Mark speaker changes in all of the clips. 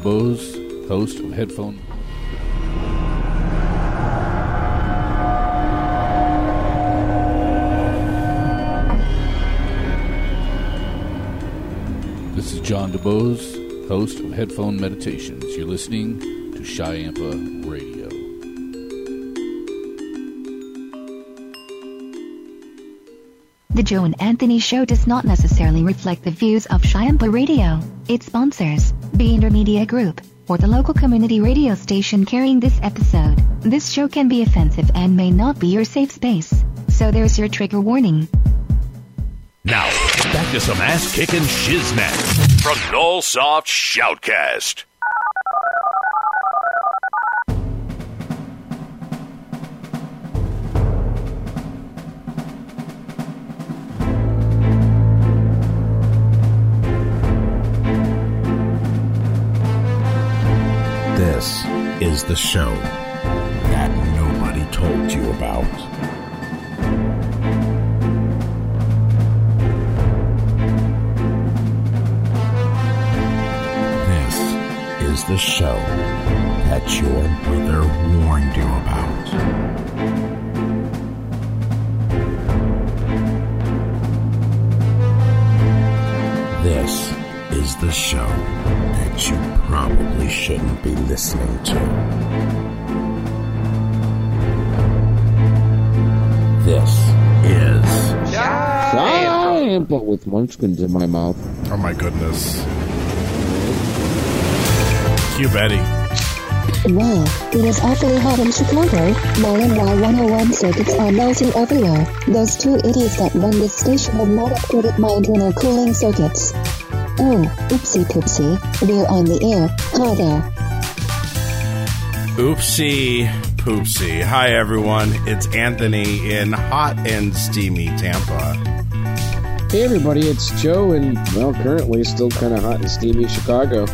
Speaker 1: DeBose, host of Headphone. This is John DeBose, host of Headphone Meditations. You're listening to Cheyampa Radio.
Speaker 2: The Joe and Anthony Show does not necessarily reflect the views of Cheyampa Radio, its sponsors, the Intermedia Group, or the local community radio station carrying this episode. This show can be offensive and may not be your safe space, so there's your trigger warning.
Speaker 3: Now, back to some ass-kicking shiznit from Nullsoft Shoutcast.
Speaker 4: This is the show that nobody told you about. This is the show that your mother warned you about. This is the show that you probably shouldn't be listening to. This is
Speaker 5: Cheyampa with munchkins in my mouth.
Speaker 6: Oh my goodness. Cue Betty.
Speaker 7: Wow, it is awfully hot in Chicago. Mile and Y101 circuits are melting everywhere. Those two idiots that run this station have not upgraded my internal cooling circuits. Oh, oopsie poopsie, we're on the air. Hi there.
Speaker 6: Oopsie poopsie. Hi everyone, it's Anthony in hot and steamy Tampa.
Speaker 5: Hey everybody, it's Joe in, well, currently still kind of hot and steamy Chicago.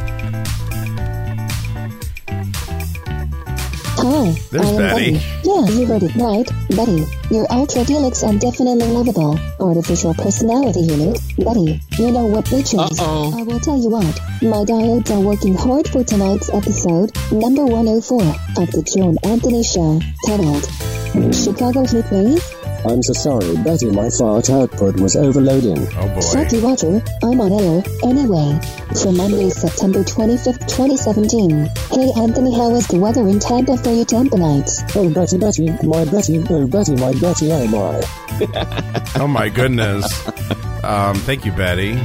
Speaker 7: Hi,
Speaker 6: There's
Speaker 7: I am
Speaker 6: Betty.
Speaker 7: Yeah, you heard it right. Betty, your ultra deluxe and definitely lovable artificial personality unit. Betty, you know what bitches?
Speaker 5: Uh-oh.
Speaker 7: I will tell you what, my diodes are working hard for tonight's episode, number 104 of the Joe and Anthony Show, titled Chicago Heat Wave.
Speaker 8: I'm so sorry, Betty, my fart output was overloading.
Speaker 6: Oh boy.
Speaker 7: Shut you, Roger. I'm on air. Anyway, for Monday, September 25th, 2017. Hey, Anthony, how is the weather in Tampa for you Tampanites?
Speaker 8: Oh, Betty, my Betty, oh, Betty, my Betty, oh my.
Speaker 6: Oh my goodness. Thank you, Betty.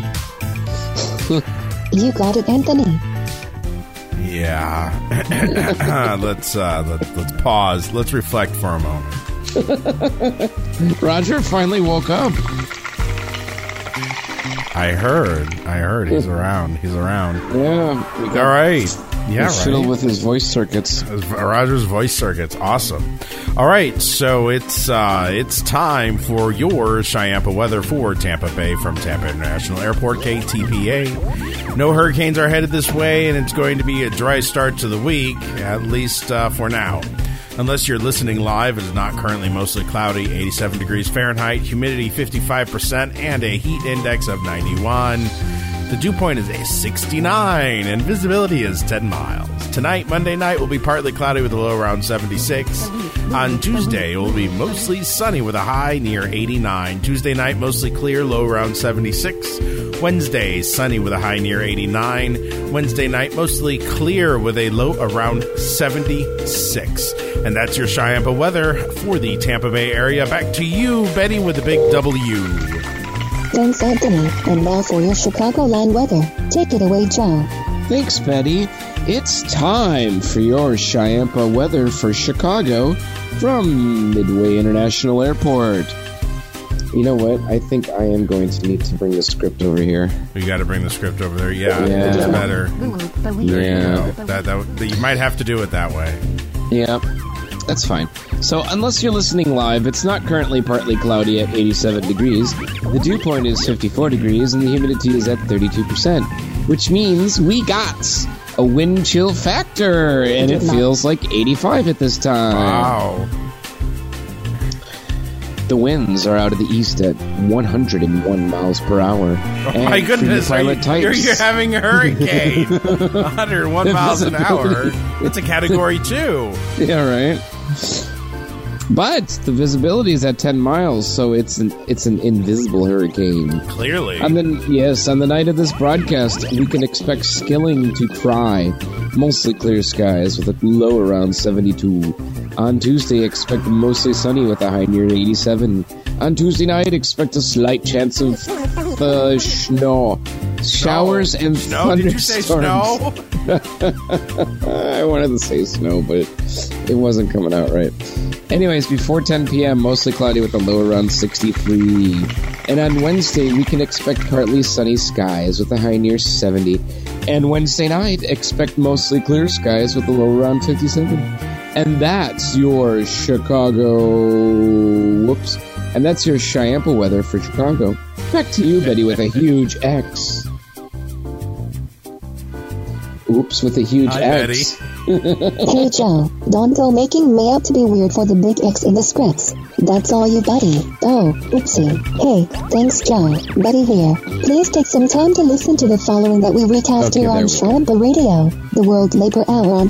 Speaker 7: You got it, Anthony.
Speaker 6: Yeah. Let's pause. Let's reflect for a moment.
Speaker 5: Roger finally woke up.
Speaker 6: I heard. He's around.
Speaker 5: Yeah.
Speaker 6: All right. Yeah,
Speaker 5: Fiddle
Speaker 6: right.
Speaker 5: with his voice circuits.
Speaker 6: Roger's voice circuits. Awesome. All right. So it's time for your Cheyampa weather for Tampa Bay from Tampa International Airport, KTPA. No hurricanes are headed this way, and it's going to be a dry start to the week, at least for now. Unless you're listening live, it is not currently mostly cloudy, 87 degrees Fahrenheit, humidity 55%, and a heat index of 91. The dew point is a 69, and visibility is 10 miles. Tonight, Monday night, will be partly cloudy with a low around 76. On Tuesday, it will be mostly sunny with a high near 89. Tuesday night, mostly clear, low around 76. Wednesday, sunny with a high near 89. Wednesday night, mostly clear with a low around 76. And that's your Cheyampa weather for the Tampa Bay area. Back to you, Betty, with the big W.
Speaker 7: Thanks, Anthony. And now for your Chicagoland weather. Take it away, Joe.
Speaker 5: Thanks, Betty. It's time for your Cheyampa weather for Chicago from Midway International Airport. You know what? I think I am going to need to bring the script over here.
Speaker 6: We got to bring the script over there. Yeah. It's better.
Speaker 5: Yeah.
Speaker 6: You might have to do it that way.
Speaker 5: Yeah, that's fine. So unless you're listening live, it's not currently partly cloudy at 87 degrees. The dew point is 54 degrees and the humidity is at 32%, which means we got a wind chill factor, and it feels like 85 at this time.
Speaker 6: Wow.
Speaker 5: The winds are out of the east at 101 miles per hour.
Speaker 6: Oh my goodness, you're having a hurricane. 101 miles an hour. It's a Category 2.
Speaker 5: Yeah, right. But the visibility is at 10 miles, so it's an invisible hurricane.
Speaker 6: Clearly.
Speaker 5: And then, yes, on the night of this broadcast, we can expect Skilling to cry. Mostly clear skies with a low around 72. On Tuesday, expect mostly sunny with a high near 87. On Tuesday night, expect a slight chance of snow. Showers and thunderstorms.
Speaker 6: Did you say snow?
Speaker 5: I wanted to say snow, but it wasn't coming out right. Anyways, before 10 p.m., mostly cloudy with a low around 63. And on Wednesday, we can expect partly sunny skies with a high near 70. And Wednesday night, expect mostly clear skies with a low around 57. And that's your And that's your Chiampa weather for Chicago. Back to you, Betty, with a huge X. Oops, with a huge
Speaker 6: Hi,
Speaker 5: X.
Speaker 7: Hey Joe, don't go making me out to be weird for the big X in the scripts. That's all you, Betty. Oh, oopsie. Hey, thanks Joe. Betty here. Please take some time to listen to the following that we recast here on Chiampa Radio, the World Labor Hour on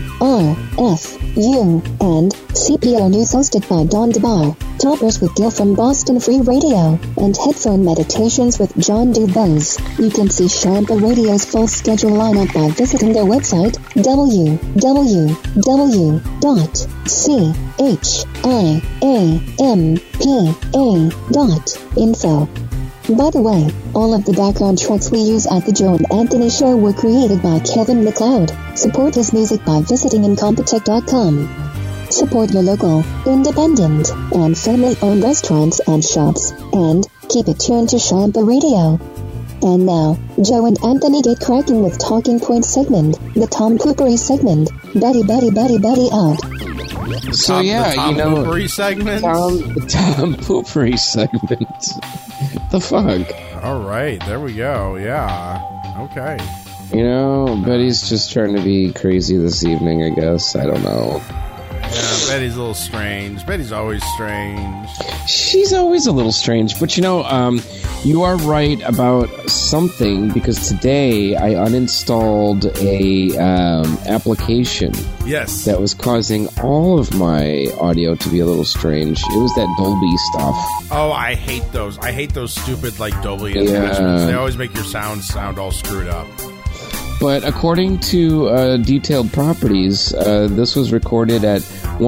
Speaker 7: WRFU, and CPR News hosted by Don DeBar, Toppers with Gil from Boston Free Radio, and Headphone Meditations with John DuBose. You can see Chiampa Radio's full schedule lineup by visiting their website, www.chiampa.info. By the way, all of the background tracks we use at The Joe and Anthony Show were created by Kevin MacLeod. Support his music by visiting Incompetech.com. Support your local, independent, and family-owned restaurants and shops, and keep it tuned to Chiampa Radio. And now, Joe and Anthony get cracking with Talking Point segment, the Tom Poopery segment. Betty out.
Speaker 5: So
Speaker 6: the Tom Poopery segment?
Speaker 5: Tom Poopery segment. The fuck?
Speaker 6: All right, there we go. Yeah. Okay.
Speaker 5: Betty's just trying to be crazy this evening, I guess. I don't know.
Speaker 6: Yeah, Betty's a little strange. Betty's always strange.
Speaker 5: She's always a little strange. But, you are right about something, because today I uninstalled a application.
Speaker 6: Yes.
Speaker 5: That was causing all of my audio to be a little strange. It was that Dolby stuff.
Speaker 6: Oh, I hate those. I hate those stupid, Dolby instruments. They always make your sound all screwed up.
Speaker 5: But according to detailed properties, this was recorded at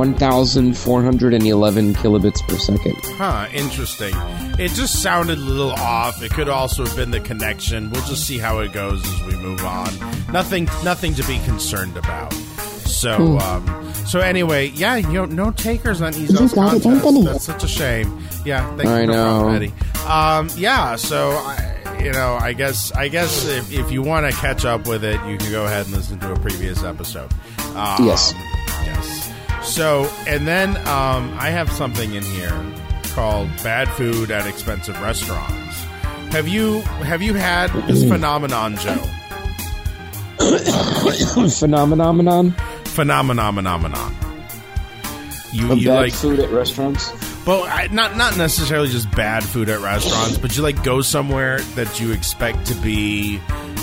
Speaker 5: 1,411 kilobits per second.
Speaker 6: Huh, interesting. It just sounded a little off. It could also have been the connection. We'll just see how it goes as we move on. Nothing to be concerned about. So, anyway, yeah, no takers on Ezo's contest. That's such a shame. Yeah, thank you.
Speaker 5: I know.
Speaker 6: Betty. So I guess if you want to catch up with it, you can go ahead and listen to a previous episode.
Speaker 5: Yes.
Speaker 6: Yes. So, and then I have something in here called Bad Food at Expensive Restaurants. Have you had this phenomenon, Joe?
Speaker 5: Phenomenon. You bad
Speaker 6: like
Speaker 5: food at restaurants?
Speaker 6: Well, not necessarily just bad food at restaurants, but you go somewhere that you expect to be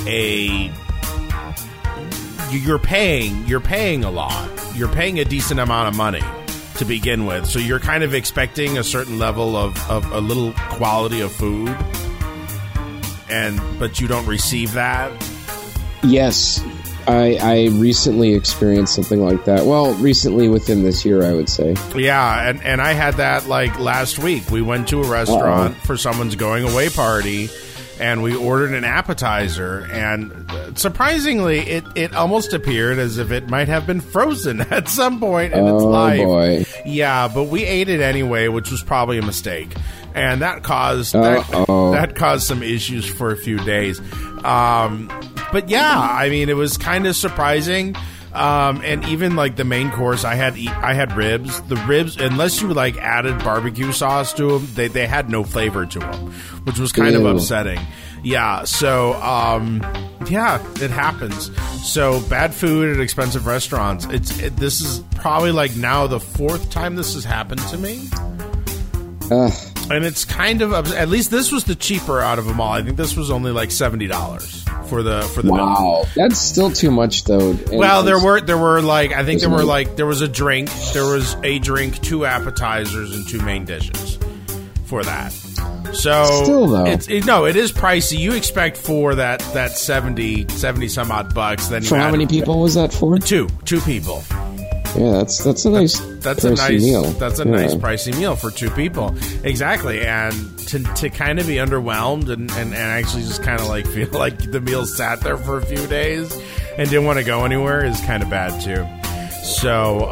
Speaker 6: you're paying a lot. You're paying a decent amount of money to begin with, so you're kind of expecting a certain level of a little quality of food, but you don't receive that.
Speaker 5: Yes. I recently experienced something like that. Well, recently within this year, I would say.
Speaker 6: Yeah, and I had that last week. We went to a restaurant for someone's going away party, and we ordered an appetizer, and surprisingly, it almost appeared as if it might have been frozen at some point in its life.
Speaker 5: Oh, boy.
Speaker 6: Yeah, but we ate it anyway, which was probably a mistake. And that caused some issues for a few days. But yeah, I mean, it was kind of surprising. And even the main course, I had ribs. The ribs, unless you added barbecue sauce to them, they had no flavor to them, which was kind of upsetting. Yeah, so it happens. So bad food at expensive restaurants. This is probably now the fourth time this has happened to me. And it's kind of, at least this was the cheaper out of them all. I think this was only like $70 for the
Speaker 5: Wow, that's still too much though. And
Speaker 6: well, there were like, I think there was a drink, 2 appetizers, and 2 main dishes for that. So
Speaker 5: still though,
Speaker 6: it is pricey. You expect for that 70 some odd bucks. Then
Speaker 5: for how many people was that for?
Speaker 6: 2 people.
Speaker 5: Yeah, that's a nice meal.
Speaker 6: That's a nice pricey meal for 2 people. Exactly. And to kind of be underwhelmed and actually just kind of like feel like the meal sat there for a few days and didn't want to go anywhere is kind of bad too. So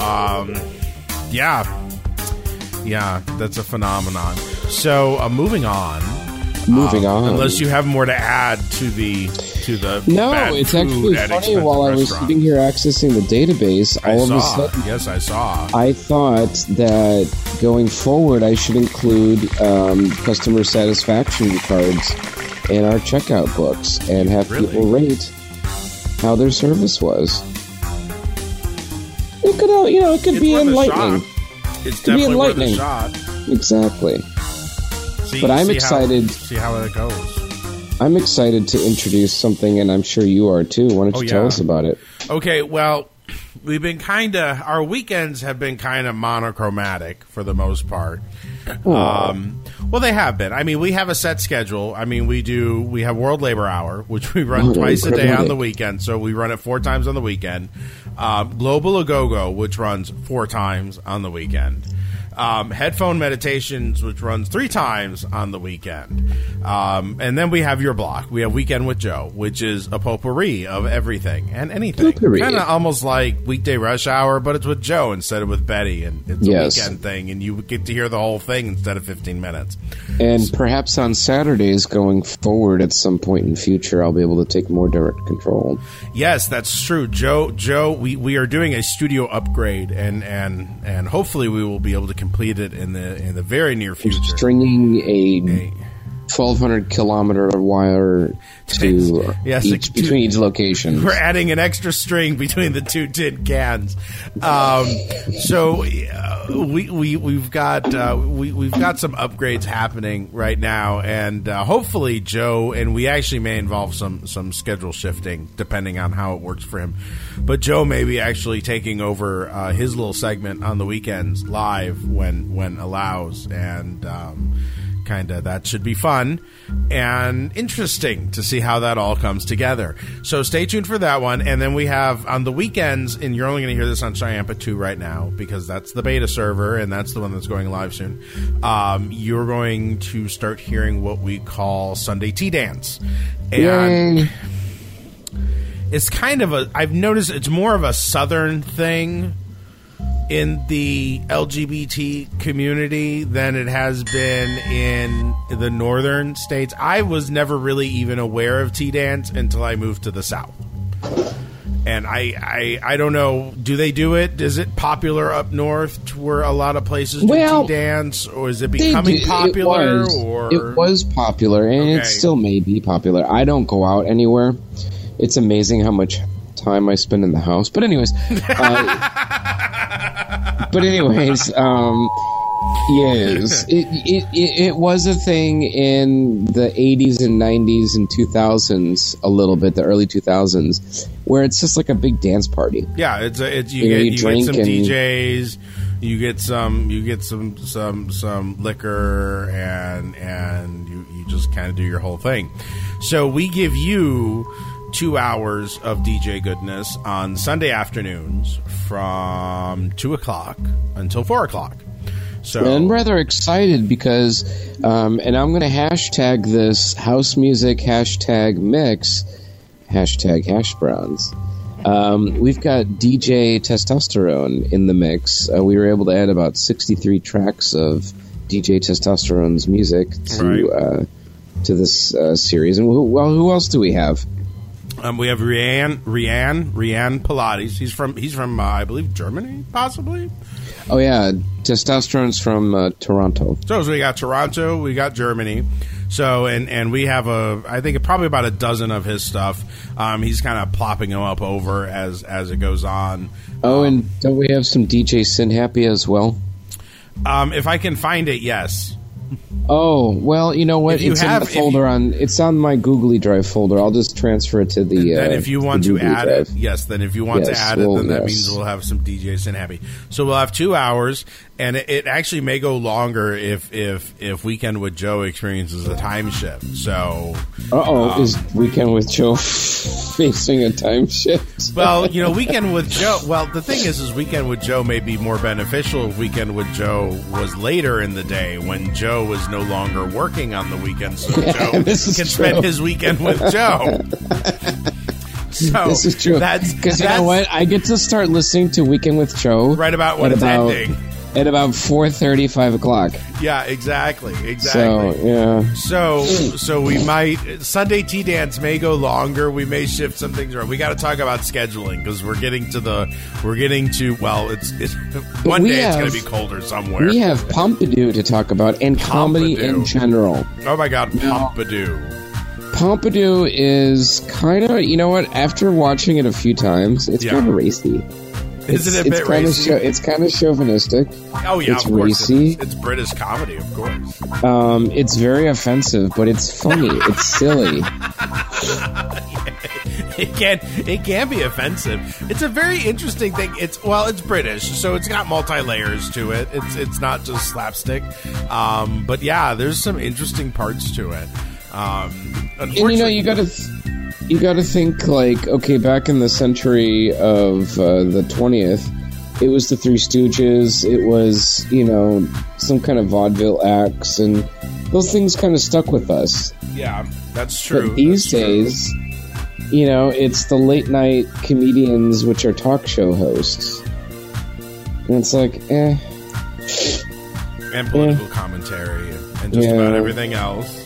Speaker 6: yeah, that's a phenomenon. So moving on. Unless you have more to add to the
Speaker 5: no,
Speaker 6: bad
Speaker 5: it's
Speaker 6: food
Speaker 5: actually
Speaker 6: at
Speaker 5: funny. While I was sitting here accessing the database, all of a sudden,
Speaker 6: yes, I saw.
Speaker 5: I thought that going forward, I should include customer satisfaction cards in our checkout books and have people rate how their service was. It could be enlightening.
Speaker 6: It's definitely worth a shot.
Speaker 5: Exactly. But I'm excited.
Speaker 6: See how it goes.
Speaker 5: I'm excited to introduce something, and I'm sure you are too. Why don't you tell us about it?
Speaker 6: Okay, well, our weekends have been kind of monochromatic for the most part. Well, they have been. I mean, we have a set schedule. I mean, we have World Labor Hour, which we run twice a day on the weekend. So we run it 4 times on the weekend. Global A-Go-Go, which runs 4 times on the weekend. Headphone Meditations, which runs 3 times on the weekend. And then we have Your Block. We have Weekend with Joe, which is a potpourri of everything and anything. Kind of almost like Weekday Rush Hour, but it's with Joe instead of with Betty. And it's a weekend thing, and you get to hear the whole thing instead of 15 minutes.
Speaker 5: And perhaps on Saturdays going forward at some point in the future, I'll be able to take more direct control.
Speaker 6: Yes, that's true. Joe, we are doing a studio upgrade, and hopefully we will be able to complete it in the very near future.
Speaker 5: We're stringing a 1,200 kilometer wire to between each location.
Speaker 6: We're adding an extra string between the 2 tin cans. So we've got some upgrades happening right now, and hopefully Joe, and we actually may involve some schedule shifting depending on how it works for him. But Joe may be actually taking over his little segment on the weekends live when allows, and kind of that should be fun and interesting to see how that all comes together. So stay tuned for that one. And then we have on the weekends, and you're only going to hear this on Cheyampa 2 right now because that's the beta server and that's the one that's going live soon. You're going to start hearing what we call Sunday Tea Dance. And it's kind of I've noticed it's more of a southern thing in the LGBT community than it has been in the northern states. I was never really even aware of tea dance until I moved to the South. And I don't know, do they do it? Is it popular up north to where a lot of places do tea dance? Or is it becoming popular?
Speaker 5: It was popular, and it still may be popular. I don't go out anywhere. It's amazing how much time I spend in the house. But anyways... yes, it was a thing in the 80s and 90s and 2000s a little bit, the early 2000s, where it's just like a big dance party.
Speaker 6: Yeah, you get some DJs, you get some liquor, and you just kind of do your whole thing. So we give you 2 hours of DJ goodness on Sunday afternoons from 2 o'clock until 4 o'clock. So
Speaker 5: I'm rather excited because, and I'm going to hashtag this house music #mix, #hash browns. We've got DJ Testosterone in the mix. We were able to add about 63 tracks of DJ Testosterone's music to this series. And who else do we have?
Speaker 6: We have Rian Pilates. He's from I believe Germany, possibly.
Speaker 5: Oh yeah, Testosterone's from Toronto.
Speaker 6: So we got Toronto, we got Germany. So and we have I think probably about a dozen of his stuff. He's kind of plopping them up over as it goes on.
Speaker 5: Oh, and don't we have some DJ Sin Happy as well?
Speaker 6: If I can find it, yes.
Speaker 5: Oh, well, you know what?
Speaker 6: If you
Speaker 5: It's
Speaker 6: have-
Speaker 5: in the folder it's on my Googly Drive folder. I'll just transfer it to the.
Speaker 6: Then if you want
Speaker 5: the
Speaker 6: to
Speaker 5: Googly
Speaker 6: add
Speaker 5: Drive.
Speaker 6: it, yes. Then if you want to
Speaker 5: Yes,
Speaker 6: add it,
Speaker 5: well,
Speaker 6: then that
Speaker 5: yes.
Speaker 6: means we'll have some DJs and happy. So we'll have 2 hours, and it actually may go longer if Weekend with Joe experiences a time shift. So,
Speaker 5: Is Weekend with Joe facing a time shift?
Speaker 6: well, Weekend with Joe. Well, the thing is Weekend with Joe may be more beneficial if Weekend with Joe was later in the day when Joe was no longer working on the weekend, so Joe can
Speaker 5: This is
Speaker 6: spend
Speaker 5: true.
Speaker 6: his weekend with Joe. So
Speaker 5: This is true.
Speaker 6: That's
Speaker 5: Because you know what? I get to start listening to Weekend with Joe
Speaker 6: right about when
Speaker 5: at
Speaker 6: it's
Speaker 5: about-
Speaker 6: ending.
Speaker 5: at about 4:30, 5 o'clock.
Speaker 6: Yeah, exactly.
Speaker 5: So, yeah.
Speaker 6: So we might Sunday tea dance may go longer. We may shift some things around. We got to talk about scheduling because we're getting to well, it's one
Speaker 5: we
Speaker 6: day it's
Speaker 5: have-
Speaker 6: going to be colder somewhere.
Speaker 5: We have Pompidou to talk about and comedy
Speaker 6: Pompidou.
Speaker 5: in general.
Speaker 6: Oh my God, Pompidou.
Speaker 5: Pompidou is kind of, you know what? After watching it a few times, it's
Speaker 6: Yeah.
Speaker 5: kind of racy.
Speaker 6: Is it a bit
Speaker 5: kind
Speaker 6: racy?
Speaker 5: it's kind of chauvinistic.
Speaker 6: Oh yeah,
Speaker 5: it's
Speaker 6: of course.
Speaker 5: racy.
Speaker 6: It's British comedy, of course.
Speaker 5: It's very offensive, but it's funny. It's silly.
Speaker 6: It can be offensive. It's a very interesting thing. It's British, so it's got multi-layers to it. It's not just slapstick. But yeah, there's some interesting parts to it. Unfortunately,
Speaker 5: And you gotta think, like, okay, back in the century of the 20th, it was the Three Stooges, it was, some kind of vaudeville acts, and those things kind of stuck with us.
Speaker 6: yeah, that's true.
Speaker 5: But these
Speaker 6: That's true.
Speaker 5: days, it's the late night comedians, which are talk show hosts. And it's like,
Speaker 6: and political commentary and just about everything else.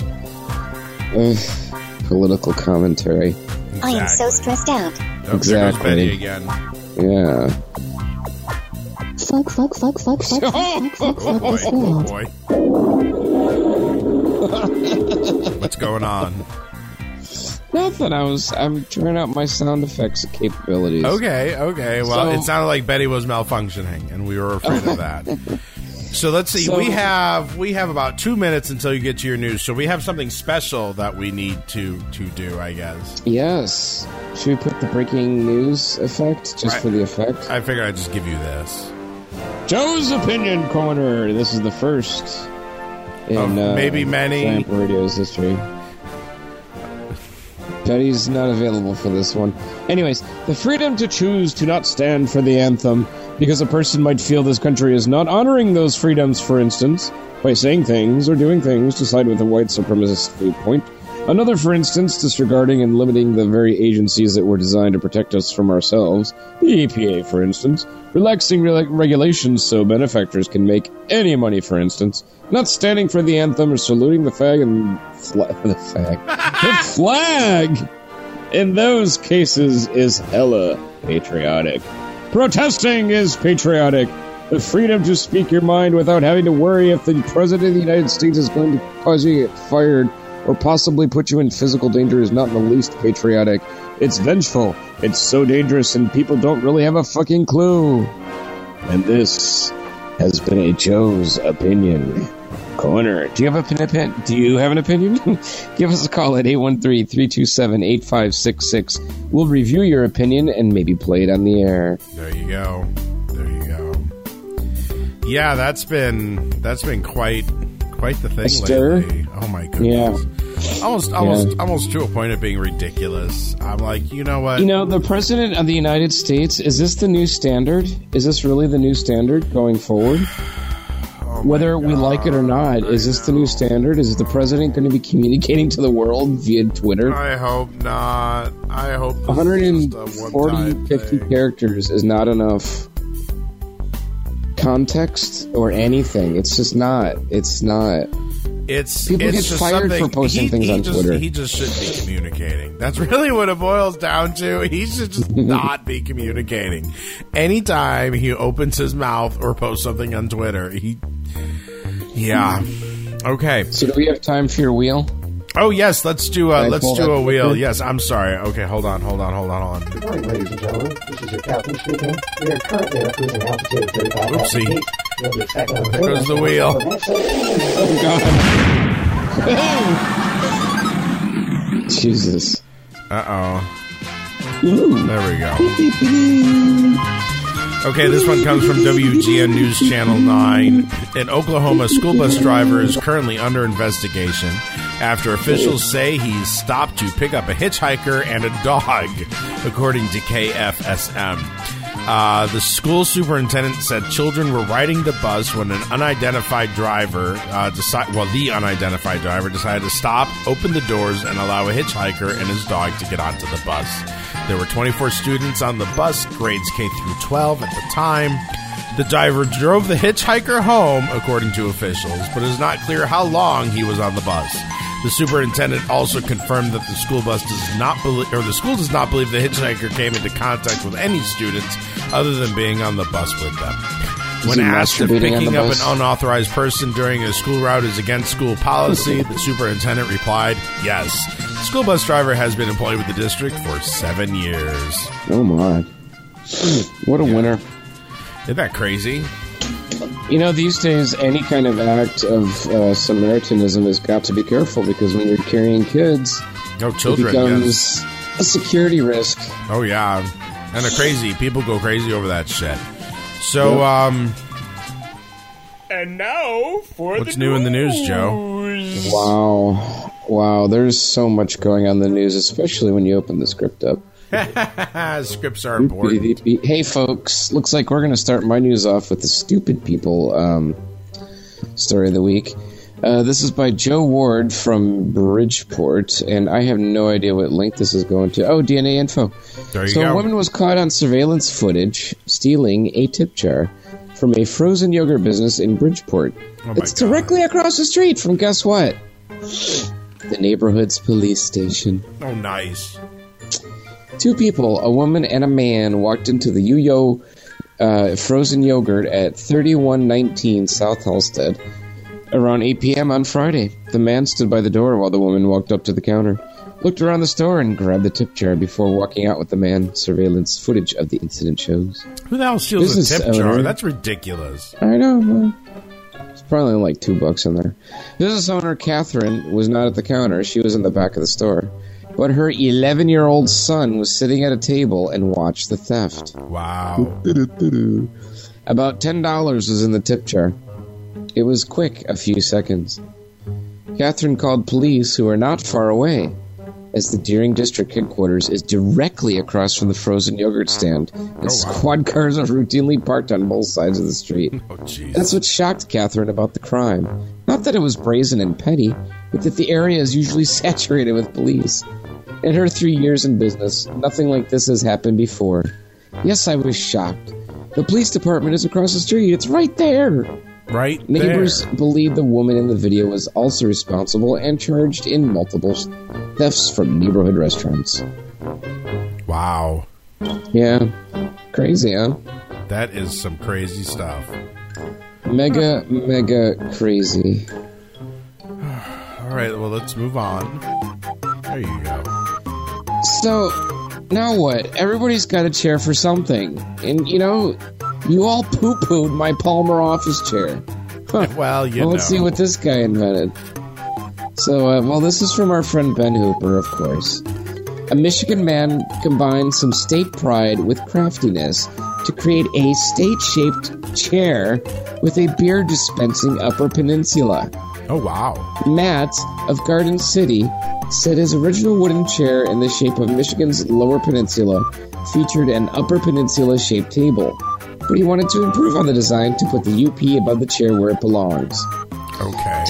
Speaker 5: Political commentary.
Speaker 7: I am so stressed out.
Speaker 6: Oh, there goes
Speaker 5: Exactly.
Speaker 6: Betty again.
Speaker 5: Yeah.
Speaker 7: Fuck this
Speaker 6: Oh
Speaker 7: world.
Speaker 6: boy. What's going on?
Speaker 5: Nothing. I'm trying out my sound effects capabilities.
Speaker 6: Okay. Well,
Speaker 5: So-
Speaker 6: it sounded like Betty was malfunctioning, and we were afraid of that. So let's see.
Speaker 5: So-
Speaker 6: we have about 2 minutes until you get to your news. So we have something special that we need to do, I guess.
Speaker 5: Yes. Should we put the breaking news effect just
Speaker 6: Right.
Speaker 5: for the effect?
Speaker 6: I figured I'd just give you this.
Speaker 5: Joe's Opinion Corner. This is the first in
Speaker 6: maybe many.
Speaker 5: Giant Radio's history. Betty's not available for this one. Anyways, the freedom to choose to not stand for the anthem because a person might feel this country is not honoring those freedoms, for instance, by saying things or doing things to side with a white supremacist viewpoint. Another, for instance, disregarding and limiting the very agencies that were designed to protect us from ourselves. The EPA, for instance. Relaxing regulations so benefactors can make any money, for instance. Not standing for the anthem or saluting the flag and the flag in those cases is hella patriotic. Protesting is patriotic. The freedom to speak your mind without having to worry if the President of the United States is going to cause you to get fired or possibly put you in physical danger is not in the least patriotic. It's vengeful. It's so dangerous and people don't really have a fucking clue. And this has been a Joe's Opinion Corner. Do you have an opinion? Give us a call at 813-327-8566. We'll review your opinion and maybe play it on the air.
Speaker 6: There you go. Yeah, that's been quite the thing
Speaker 5: stir?
Speaker 6: lately. Oh my goodness.
Speaker 5: Yeah.
Speaker 6: Almost to a point of being ridiculous. I'm like, you know what?
Speaker 5: The President of the United States, is this the new standard? Is this really the new standard going forward? Whether we like it or not, is this the new standard? Is the President going to be communicating to the world via Twitter?
Speaker 6: I hope not. I hope this
Speaker 5: 140,
Speaker 6: is just a one-time
Speaker 5: 50
Speaker 6: thing.
Speaker 5: characters is not enough context or anything. It's just not. It's not. People
Speaker 6: It's
Speaker 5: get
Speaker 6: just
Speaker 5: fired for
Speaker 6: something-
Speaker 5: posting things on Twitter.
Speaker 6: He just shouldn't be communicating. That's really what it boils down to. He should just not be communicating. Anytime he opens his mouth or posts something on Twitter, yeah. Okay.
Speaker 5: So do we have time for your wheel?
Speaker 6: Oh yes, let's do
Speaker 5: I
Speaker 6: a
Speaker 5: pull that
Speaker 6: wheel.
Speaker 5: clicker?
Speaker 6: Yes, I'm sorry. Okay, hold on.
Speaker 9: Good morning, ladies and gentlemen. This is your captain speaking. We are currently at cruising altitude 35
Speaker 6: Oopsie.
Speaker 9: feet.
Speaker 6: There goes the wheel.
Speaker 5: Oh, God. Jesus.
Speaker 6: Uh-oh. There we go. Okay, this one comes from WGN News Channel 9. An Oklahoma school bus driver is currently under investigation after officials say he stopped to pick up a hitchhiker and a dog, according to KFSM. The school superintendent said children were riding the bus when an unidentified driver decided to stop, open the doors, and allow a hitchhiker and his dog to get onto the bus. There were 24 students on the bus, grades K through 12 at the time. The driver drove the hitchhiker home, according to officials, but it is not clear how long he was on the bus. The superintendent also confirmed that the school does not believe the hitchhiker came into contact with any students other than being on the bus with them. When asked if picking up an unauthorized person during a school route is against school policy, the superintendent replied, yes. The school bus driver has been employed with the district for 7 years.
Speaker 5: Oh, my. What a winner.
Speaker 6: Isn't that crazy?
Speaker 5: You know, these days, any kind of act of Samaritanism has got to be careful, because when you're carrying kids,
Speaker 6: children,
Speaker 5: it becomes a security risk.
Speaker 6: Oh, yeah. And people go crazy over that shit. So,
Speaker 9: and now for
Speaker 6: what's new in the news, Joe?
Speaker 5: Wow, there's so much going on in the news, especially when you open the script up.
Speaker 6: Scripts are important.
Speaker 5: Hey, folks, looks like we're going to start my news off with the stupid people story of the week. This is by Joe Ward from Bridgeport, and I have no idea what link this is going to. Oh, DNA info.
Speaker 6: There you go.
Speaker 5: A woman was caught on surveillance footage stealing a tip jar from a frozen yogurt business in Bridgeport. It's directly across the street from, guess what? The neighborhood's police station.
Speaker 6: Oh, nice.
Speaker 5: 2 people, a woman and a man, walked into the Yo-Yo frozen yogurt at 3119 South Halstead around 8 p.m. on Friday. The man stood by the door while the woman walked up to the counter, looked around the store, and grabbed the tip jar before walking out with the man. Surveillance footage of the incident shows.
Speaker 6: Who the hell steals a tip jar? That's ridiculous.
Speaker 5: I know, man. It's probably like $2 in there. Business owner Catherine was not at the counter. She was in the back of the store. But her 11-year-old son was sitting at a table and watched the theft.
Speaker 6: Wow.
Speaker 5: About $10 was in the tip jar. It was quick, a few seconds. Catherine called police, who are not far away, as the Deering District headquarters is directly across from the frozen yogurt stand, and squad cars are routinely parked on both sides of the street.
Speaker 6: Oh, jeez.
Speaker 5: That's what shocked Catherine about the crime. Not that it was brazen and petty, but that the area is usually saturated with police. In her 3 years in business, nothing like this has happened before. Yes, I was shocked. The police department is across the street. It's right there.
Speaker 6: Right there.
Speaker 5: Neighbors believe the woman in the video was also responsible and charged in multiple thefts from neighborhood restaurants.
Speaker 6: Wow.
Speaker 5: Yeah. Crazy, huh?
Speaker 6: That is some crazy stuff.
Speaker 5: Mega crazy.
Speaker 6: All right, well, let's move on. There you go.
Speaker 5: So, now what? Everybody's got a chair for something. And, you all poo-pooed my Palmer office chair. Huh.
Speaker 6: Well,
Speaker 5: let's see what this guy invented. So, this is from our friend Ben Hooper, of course. A Michigan man combined some state pride with craftiness to create a state-shaped chair with a beer dispensing upper peninsula.
Speaker 6: Oh, wow.
Speaker 5: Matt of Garden City said his original wooden chair in the shape of Michigan's Lower Peninsula featured an Upper Peninsula-shaped table, but he wanted to improve on the design to put the UP above the chair where it belongs.
Speaker 6: Okay.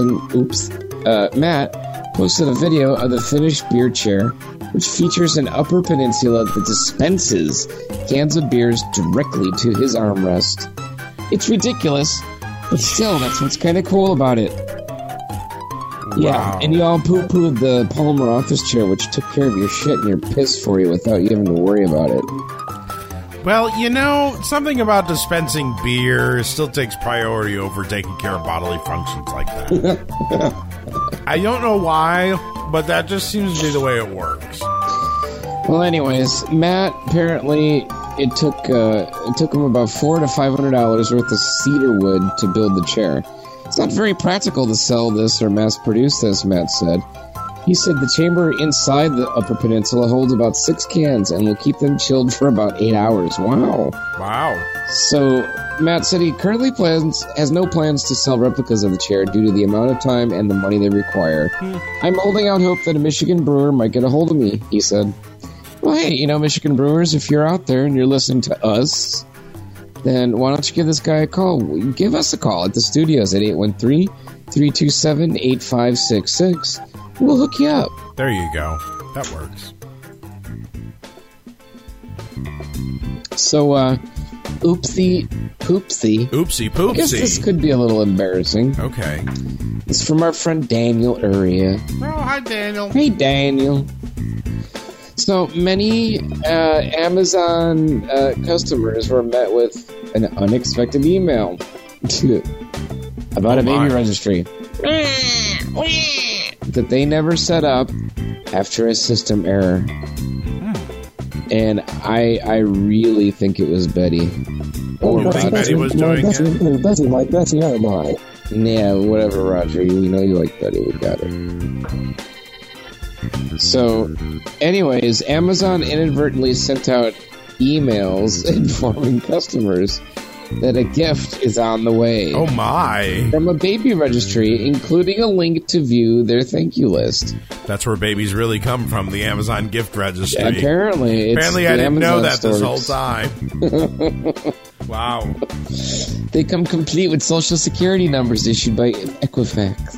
Speaker 5: Matt posted a video of the finished beer chair, which features an Upper Peninsula that dispenses cans of beers directly to his armrest. It's ridiculous, but still, that's what's kind of cool about it. Yeah,
Speaker 6: wow.
Speaker 5: And you all poo-pooed the Palmer office chair, which took care of your shit and your piss for you without you having to worry about it.
Speaker 6: Well, something about dispensing beer still takes priority over taking care of bodily functions like that. I don't know why, but that just seems to be the way it works.
Speaker 5: Well, anyways, Matt apparently it took him about $400 to $500 worth of cedar wood to build the chair. It's not very practical to sell this or mass produce this, Matt said. He said the chamber inside the Upper Peninsula holds about 6 cans and will keep them chilled for about 8 hours. Wow. So Matt said he currently has no plans to sell replicas of the chair due to the amount of time and the money they require. I'm holding out hope that a Michigan brewer might get a hold of me, he said. Well, hey, Michigan brewers, if you're out there and you're listening to us, then why don't you give this guy a call? Give us a call at the studios at 813-327-8566. We'll hook you up.
Speaker 6: There you go. That works.
Speaker 5: So, oopsie poopsie.
Speaker 6: Oopsie poopsie.
Speaker 5: I guess this could be a little embarrassing.
Speaker 6: Okay.
Speaker 5: It's from our friend Daniel Uria.
Speaker 6: Oh, hi, Daniel.
Speaker 5: Hey, Daniel. So, many Amazon customers were met with an unexpected email about a baby registry that they never set up after a system error. And I really think it was Betty.
Speaker 6: Or you think Betty was doing it?
Speaker 8: Betty, my Betty, oh my.
Speaker 5: Yeah, whatever, Roger. You know you like Betty. We got it. So, anyways, Amazon inadvertently sent out emails informing customers that a gift is on the way.
Speaker 6: Oh my.
Speaker 5: From a baby registry, including a link to view their thank you list.
Speaker 6: That's where babies really come from, the Amazon gift registry.
Speaker 5: Apparently, it's
Speaker 6: Apparently I didn't know that this whole time. Wow.
Speaker 5: They come complete with social security numbers issued by Equifax.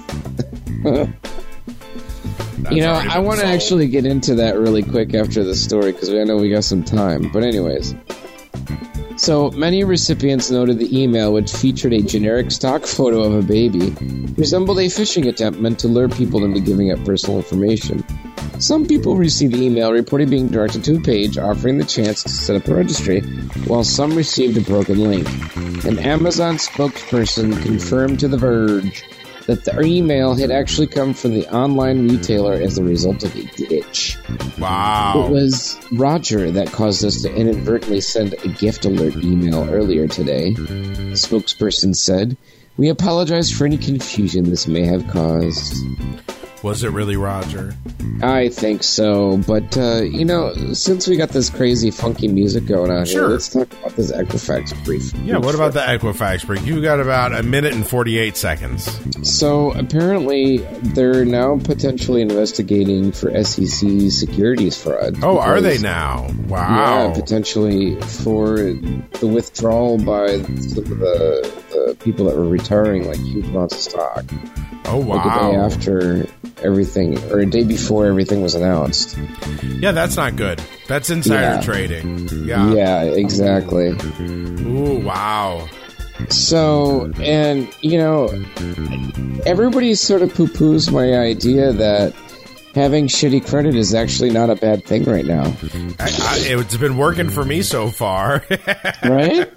Speaker 5: I want to actually get into that really quick after the story because I know we got some time. But anyways. So, many recipients noted the email, which featured a generic stock photo of a baby, resembled a phishing attempt meant to lure people into giving up personal information. Some people received the email reporting being directed to a page offering the chance to set up a registry, while some received a broken link. An Amazon spokesperson confirmed to The Verge that the email had actually come from the online retailer as a result of a glitch.
Speaker 6: Wow.
Speaker 5: It was Roger that caused us to inadvertently send a gift alert email earlier today. The spokesperson said, "We apologize for any confusion this may have caused."
Speaker 6: Was it really Roger?
Speaker 5: I think so, but, since we got this crazy, funky music going on here, let's talk about this Equifax brief.
Speaker 6: Yeah, what about the Equifax brief? You got about 1 minute and 48 seconds.
Speaker 5: So, apparently, they're now potentially investigating for SEC securities fraud.
Speaker 6: Oh, are they now? Wow.
Speaker 5: Yeah, potentially for the withdrawal by some of the people that were retiring, like, huge amounts of stock.
Speaker 6: Oh, wow.
Speaker 5: Like a day after everything, or a day before everything was announced.
Speaker 6: Yeah, that's not good. That's insider trading. Yeah.
Speaker 5: Yeah, exactly.
Speaker 6: Ooh, wow.
Speaker 5: So, and, everybody sort of poo-poos my idea that having shitty credit is actually not a bad thing right now.
Speaker 6: It's been working for me so far.
Speaker 5: Right?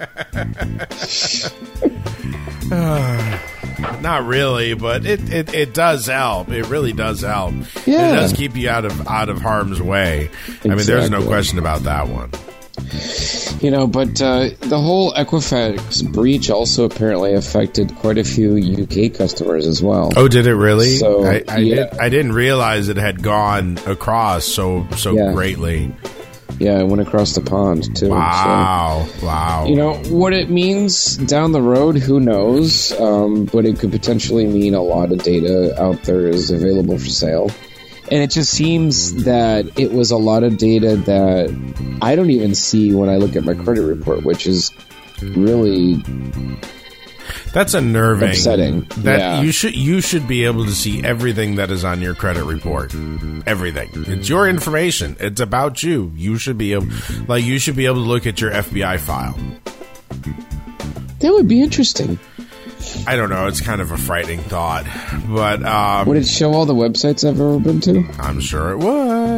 Speaker 6: Not really, but it does help. It really does help.
Speaker 5: Yeah.
Speaker 6: It does keep you out of harm's way.
Speaker 5: Exactly.
Speaker 6: I mean, there's no question about that one.
Speaker 5: But the whole Equifax breach also apparently affected quite a few UK customers as well.
Speaker 6: Oh, did it really?
Speaker 5: So,
Speaker 6: I didn't realize it had gone across so greatly.
Speaker 5: Yeah, it went across the pond, too.
Speaker 6: Wow. So, wow.
Speaker 5: What it means down the road, who knows? But it could potentially mean a lot of data out there is available for sale. And it just seems that it was a lot of data that I don't even see when I look at my credit report, which is really...
Speaker 6: That's unnerving.
Speaker 5: Upsetting.
Speaker 6: You should be able to see everything that is on your credit report. Everything. It's your information. It's about you. You should be able to look at your FBI file.
Speaker 5: That would be interesting.
Speaker 6: I don't know. It's kind of a frightening thought, but
Speaker 5: would it show all the websites I've ever been to?
Speaker 6: I'm sure it would.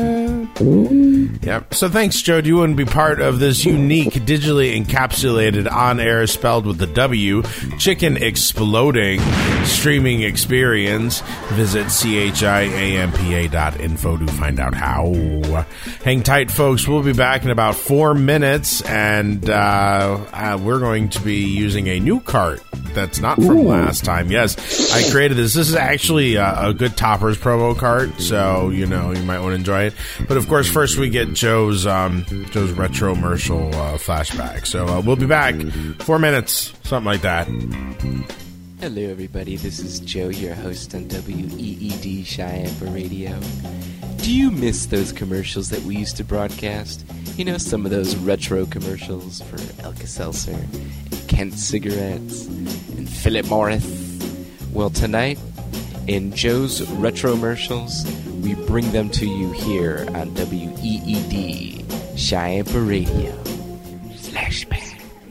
Speaker 6: Yep. So thanks, Joe. Do you want to be part of this unique, digitally encapsulated, on-air, spelled with the W, chicken exploding streaming experience? Visit chiampa.info to find out how. Hang tight, folks. We'll be back in about 4 minutes, and we're going to be using a new cart that's not from last time. Yes, I created this. This is actually a good Toppers promo cart, so you might want to enjoy it. But of course, first we get Joe's retro-mercial flashback. So we'll be back 4 minutes, something like that.
Speaker 9: Hello, everybody. This is Joe, your host on WEED Cheyenne Radio. Do you miss those commercials that we used to broadcast? Some of those retro commercials for Alka-Seltzer, and Kent cigarettes, and Philip Morris. Well, tonight, in Joe's retro-mercials, we bring them to you here on WEED Cheyenne Radio. Flashback.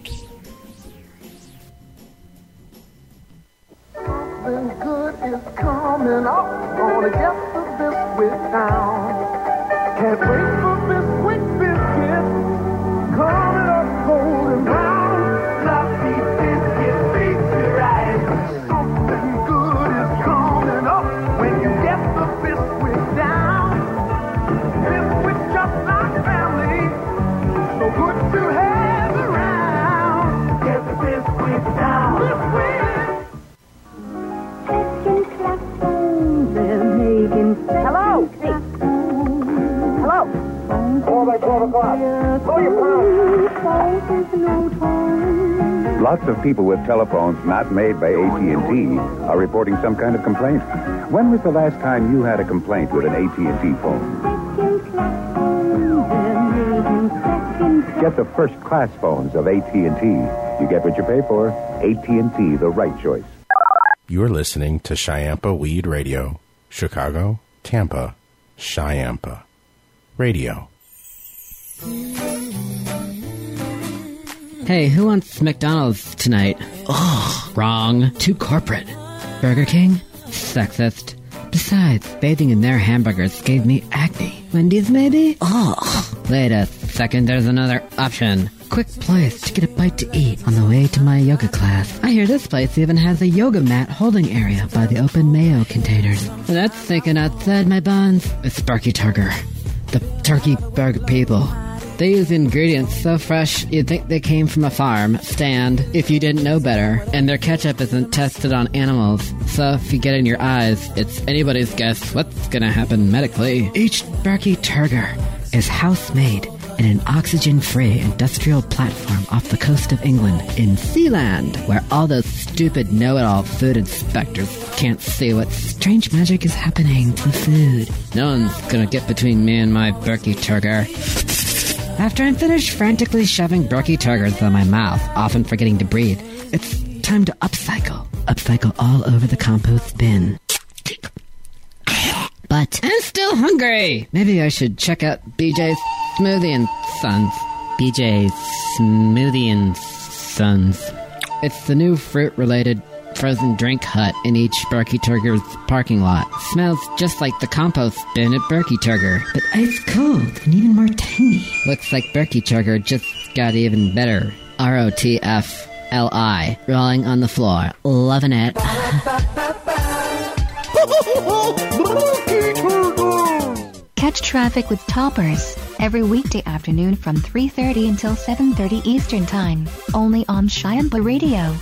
Speaker 10: Something good is coming up. Gonna get the biscuit down. Can't wait for Bisquick biscuits. Coming up cold and brown. Fluffy biscuit makes you right. Something good is coming up when you get the Bisquick down. Bisquick just like family. So good to have around. Get the Bisquick down. Bisquick.
Speaker 11: Hello? Hey. Hello?
Speaker 10: 4 by 12 o'clock. Pull your phone.
Speaker 12: Lots of people with telephones not made by AT&T are reporting some kind of complaint. When was the last time you had a complaint with an AT&T phone? Get the first-class phones of AT&T. You get what you pay for. AT&T, the right choice.
Speaker 6: You're listening to Cheyampa Weed Radio. Chicago, Tampa, Cheyampa Radio.
Speaker 13: Hey, who wants McDonald's tonight? Ugh, wrong. Too corporate. Burger King? Sexist. Besides, bathing in their hamburgers gave me acne. Wendy's, maybe? Ugh. Wait a second, there's another option. Quick place to get a bite to eat on the way to my yoga class. I hear this place even has a yoga mat holding area by the open mayo containers. That's thinking outside my buns. It's Sparky Turger. The turkey burger people. They use ingredients so fresh you'd think they came from a farm stand if you didn't know better. And their ketchup isn't tested on animals. So if you get in your eyes, it's anybody's guess what's gonna happen medically. Each Sparky Turger is house-made in an oxygen-free industrial platform off the coast of England in Sealand, where all those stupid know-it-all food inspectors can't see what strange magic is happening to food. No one's gonna get between me and my Berkey Turger. After I'm finished frantically shoving Berkey Turgers in my mouth, often forgetting to breathe, it's time to upcycle. Upcycle all over the compost bin. But I'm still hungry! Maybe I should check out BJ's Smoothie and Sons. BJ's Smoothie and Sons. It's the new fruit-related frozen drink hut in each Berkey Turger's parking lot. Smells just like the compost bin at Berkey Turger, but ice cold and even more tangy. Looks like Berkey Turger just got even better. ROTFLI. Rolling on the floor. Loving it.
Speaker 2: Catch traffic with Toppers every weekday afternoon from 3:30 until 7:30 Eastern Time, only on Cheyampa Radio.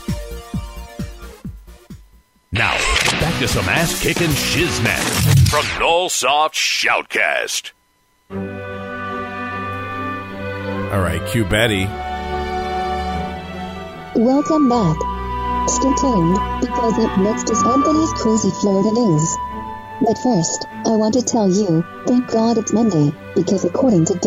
Speaker 3: Now, back to some ass-kicking shiznit from Nullsoft Shoutcast.
Speaker 6: All right, cue Betty.
Speaker 7: Welcome back. Stay tuned, because up next is Anthony's Crazy Florida News. But first, I want to tell you, thank God it's Monday, because according to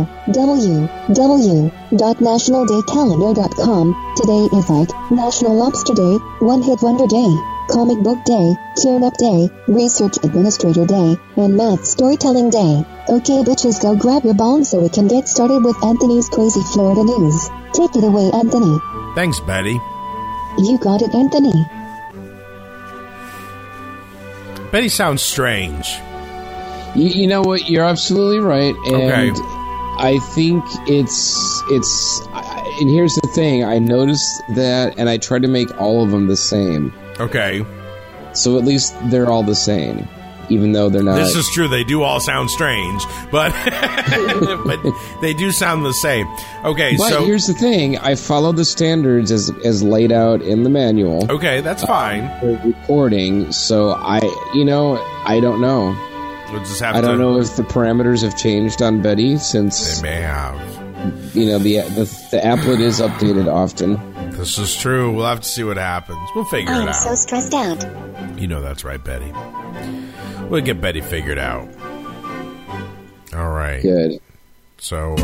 Speaker 7: www.nationaldaycalendar.com, today is like National Lobster Day, One Hit Wonder Day, Comic Book Day, Tune Up Day, Research Administrator Day, and Math Storytelling Day. Okay bitches, go grab your bong so we can get started with Anthony's Crazy Florida News. Take it away, Anthony.
Speaker 6: Thanks, Betty.
Speaker 7: You got it, Anthony.
Speaker 6: Betty sounds strange.
Speaker 5: You know what? You're absolutely right, and
Speaker 6: Okay.
Speaker 5: I think it's. And here's the thing: I noticed that, and I try to make all of them the same.
Speaker 6: Okay.
Speaker 5: So at least they're all the same, even though they're not.
Speaker 6: This is true. They do all sound strange, but but they do sound the same. Okay,
Speaker 5: But
Speaker 6: so
Speaker 5: here's the thing: I follow the standards as laid out in the manual.
Speaker 6: okay, that's fine.
Speaker 5: For recording, so I don't know.
Speaker 6: We'll just have
Speaker 5: I
Speaker 6: to.
Speaker 5: don't know if the parameters have changed on Betty since
Speaker 6: They may have.
Speaker 5: the applet is updated often.
Speaker 6: This is true. We'll have to see what happens. We'll figure it
Speaker 7: I'm
Speaker 6: out.
Speaker 7: so stressed out.
Speaker 6: You know that's right, Betty. We'll get Betty figured out. All right.
Speaker 5: Good.
Speaker 6: So,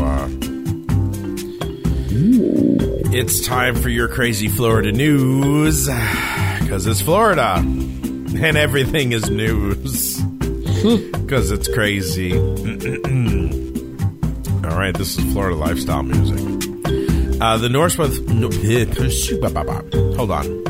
Speaker 6: it's time for your crazy Florida news. Because it's Florida. And everything is news. Because it's crazy. All right, this is Florida lifestyle music. The Northwest... Hold on.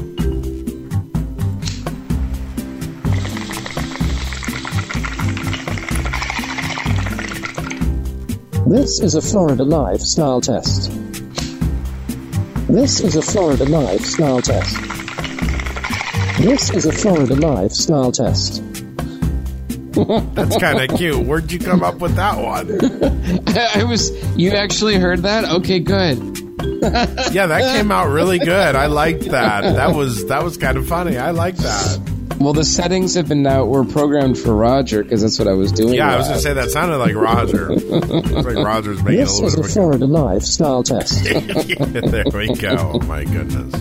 Speaker 8: This is a Florida lifestyle test. This is a Florida lifestyle test. This is a Florida lifestyle test.
Speaker 6: That's kind of cute. Where'd you come up with that one?
Speaker 5: You actually heard that? Okay, good.
Speaker 6: Yeah, that came out really good. I liked that. That was kind of funny. I like that.
Speaker 5: Well, the settings were programmed for Roger because that's what I was doing.
Speaker 6: Yeah, I was going to say that sounded like Roger. It's like Roger's making
Speaker 8: This
Speaker 6: a
Speaker 8: is a
Speaker 6: little bit
Speaker 8: Florida lifestyle test.
Speaker 6: There we go. Oh, my goodness.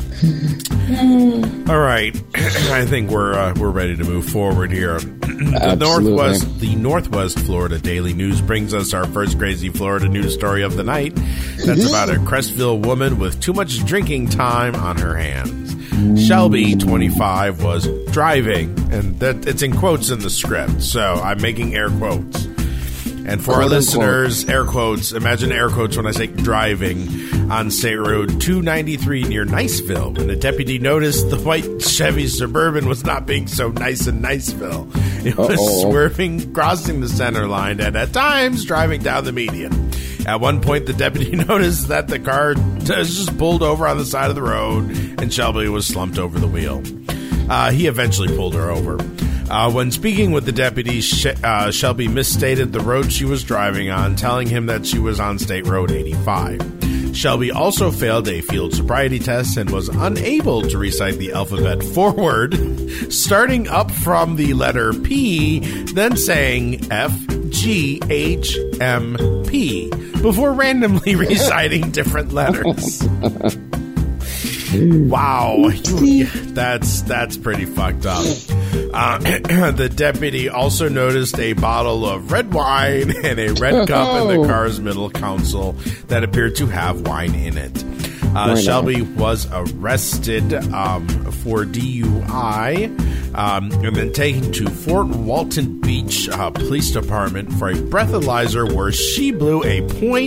Speaker 6: All right. I think we're ready to move forward here. The Northwest Florida Daily News brings us our first crazy Florida news story of the night. That's about a Crestville woman with too much drinking time on her hands. Shelby, 25, was driving, and that it's in quotes in the script, so I'm making air quotes. And for our listeners, air quotes, imagine air quotes when I say driving on State Road 293 near Niceville, when a deputy noticed the white Chevy Suburban was not being so nice in Niceville. It was swerving, crossing the center line, and at times driving down the median. At one point, the deputy noticed that the car just pulled over on the side of the road, and Shelby was slumped over the wheel. He eventually pulled her over. When speaking with the deputy, Shelby misstated the road she was driving on, telling him that she was on State Road 85. Shelby also failed a field sobriety test and was unable to recite the alphabet forward, starting up from the letter P, then saying F, G, H, M, P, before randomly reciting different letters. Wow, that's pretty fucked up. The deputy also noticed a bottle of red wine and a red cup in the car's middle console that appeared to have wine in it. Shelby was arrested for DUI and then taken to Fort Walton Beach Police Department for a breathalyzer where she blew a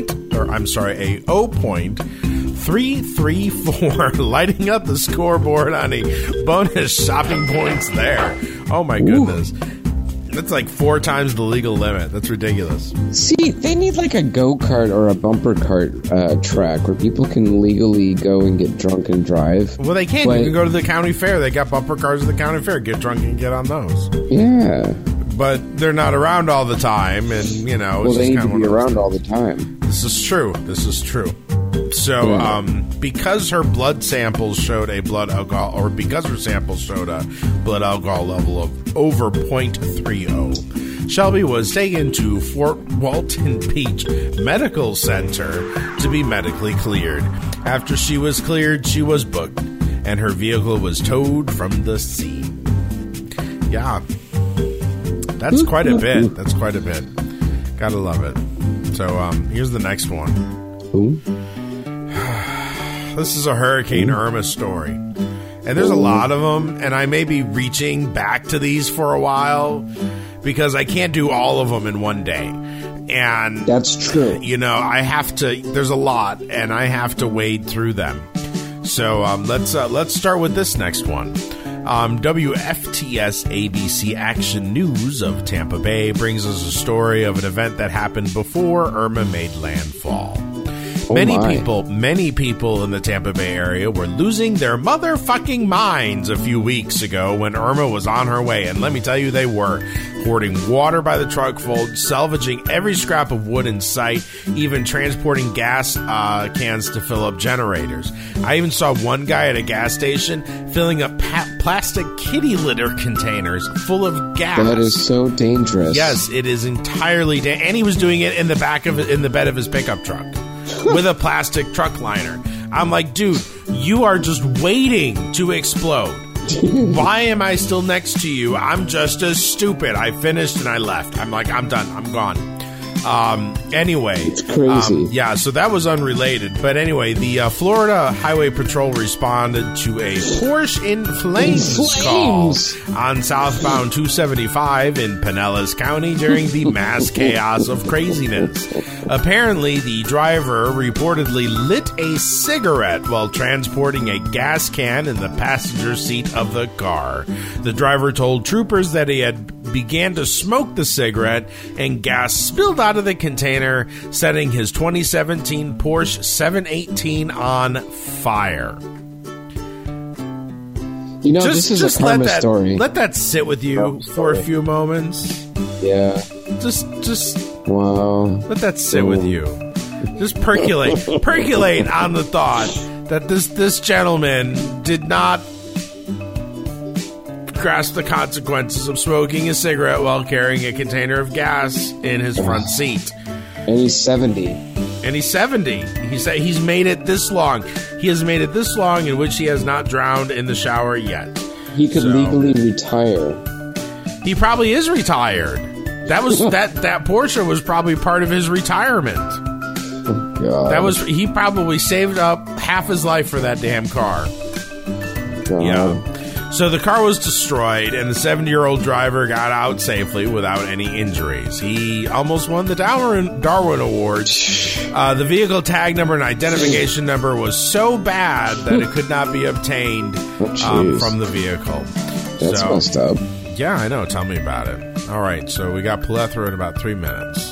Speaker 6: 0.334, lighting up the scoreboard on a bonus shopping points there. Oh my goodness. That's like 4 times the legal limit. That's ridiculous.
Speaker 5: See, they need like a go-kart or a bumper cart track where people can legally go and get drunk and drive.
Speaker 6: Well, they can. You can go to the county fair. They got bumper cars at the county fair. Get drunk and get on those.
Speaker 5: Yeah.
Speaker 6: But they're not around all the time, and, you know...
Speaker 5: Well, they need to be around all the time.
Speaker 6: This is true. So, because her blood samples showed a blood alcohol, or because her samples showed a blood alcohol level of over 0.30, Shelby was taken to Fort Walton Beach Medical Center to be medically cleared. After she was cleared, she was booked, and her vehicle was towed from the scene. Yeah. That's quite a bit. Gotta love it. So, here's the next one.
Speaker 5: Ooh.
Speaker 6: This is a Hurricane Irma story. And there's a lot of them, and I may be reaching back to these for a while because I can't do all of them in one day. And
Speaker 5: that's true.
Speaker 6: You know, I have to, there's a lot, and I have to wade through them. So let's start with this next one. WFTS ABC Action News of Tampa Bay brings us a story of an event that happened before Irma made landfall. Many people in the Tampa Bay area were losing their motherfucking minds a few weeks ago when Irma was on her way. And let me tell you, they were hoarding water by the truckful, salvaging every scrap of wood in sight, even transporting gas cans to fill up generators. I even saw one guy at a gas station filling up plastic kitty litter containers full of gas.
Speaker 5: That is so dangerous.
Speaker 6: Yes, it is entirely dangerous. And he was doing it in the bed of his pickup truck. With a plastic truck liner. I'm like, dude, you are just waiting to explode. Why am I still next to you? I'm just as stupid. I finished and I left. I'm like, I'm done. I'm gone. Anyway.
Speaker 5: It's crazy.
Speaker 6: Yeah, so that was unrelated. But anyway, the Florida Highway Patrol responded to a Porsche in flames call on southbound 275 in Pinellas County during the mass chaos of craziness. Apparently, the driver reportedly lit a cigarette while transporting a gas can in the passenger seat of the car. The driver told troopers that he had began to smoke the cigarette and gas spilled out of the container, setting his 2017 Porsche 718 on fire.
Speaker 5: You know, this is a karma story.
Speaker 6: Let that sit with you for a few moments.
Speaker 5: Yeah.
Speaker 6: Just
Speaker 5: wow.
Speaker 6: Let that sit with you. Just percolate on the thought that this gentleman did not grasp the consequences of smoking a cigarette while carrying a container of gas in his front seat.
Speaker 5: And he's 70.
Speaker 6: He said he's made it this long. He has made it this long in which he has not drowned in the shower yet.
Speaker 5: He could legally retire.
Speaker 6: He probably is retired. That was that Porsche was probably part of his retirement.
Speaker 5: Oh, God.
Speaker 6: He probably saved up half his life for that damn car.
Speaker 5: God.
Speaker 6: Yeah. So the car was destroyed, and the 70-year-old driver got out safely without any injuries. He almost won the Darwin Award. The vehicle tag number and identification number was so bad that it could not be obtained from the vehicle.
Speaker 5: That's messed up.
Speaker 6: Yeah, I know. Tell me about it. All right, so we got plethora in about 3 minutes.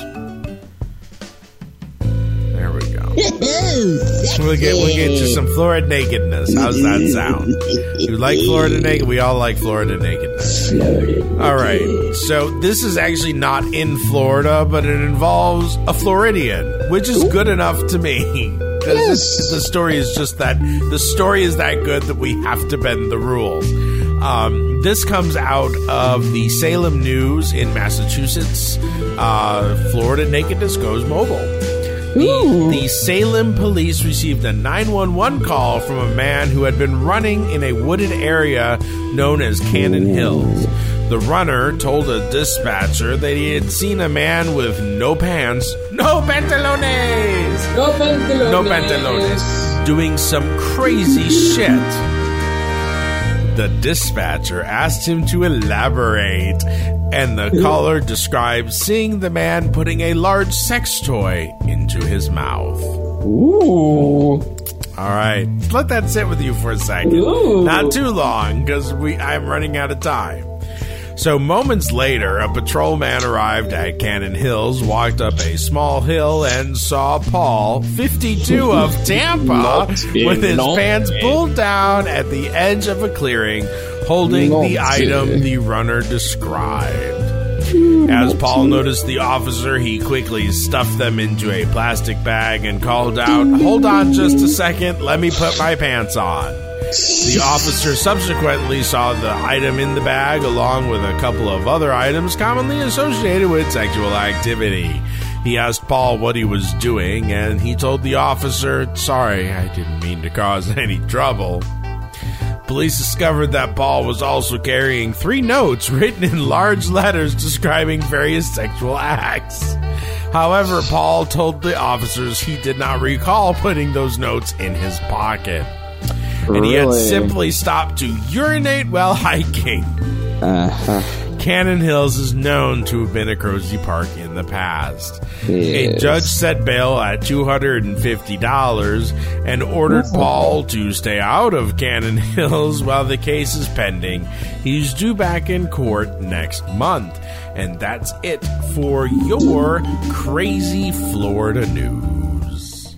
Speaker 6: There we go. We'll get to some Florida nakedness. How's that sound? You like Florida naked? We all like Florida nakedness. All right. So this is actually not in Florida, but it involves a Floridian, which is good enough to me. Because the story is just that. The story is that good that we have to bend the rules. This comes out of the Salem News in Massachusetts. Florida nakedness goes mobile. The Salem police received a 911 call from a man who had been running in a wooded area known as Cannon Hills. The runner told a dispatcher that he had seen a man with no pants, no pantalones, doing some crazy shit. The dispatcher asked him to elaborate, and the caller described seeing the man putting a large sex toy into his mouth.
Speaker 5: Ooh.
Speaker 6: All right. Let that sit with you for a second.
Speaker 5: Ooh.
Speaker 6: Not too long, because I'm running out of time. So moments later, a patrolman arrived at Cannon Hills, walked up a small hill, and saw Paul, 52 of Tampa, with his pants pulled down at the edge of a clearing, holding the item the runner described. As Paul noticed the officer, he quickly stuffed them into a plastic bag and called out, "Hold on just a second, let me put my pants on." The officer subsequently saw the item in the bag along with a couple of other items commonly associated with sexual activity. He asked Paul what he was doing, and he told the officer, "Sorry, I didn't mean to cause any trouble." Police discovered that Paul was also carrying 3 notes written in large letters describing various sexual acts. However, Paul told the officers he did not recall putting those notes in his pocket. And he had simply stopped to urinate while hiking. Cannon Hills is known to have been a crazy park in the past. A
Speaker 5: Yes.
Speaker 6: judge set bail at $250 and ordered Paul to stay out of Cannon Hills while the case is pending. He's due back in court next month. And that's it for your crazy Florida news.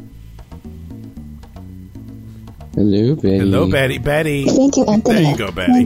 Speaker 5: Hello, Betty.
Speaker 6: Hello, Betty. Betty.
Speaker 7: Thank you, Anthony.
Speaker 6: There you go, Betty.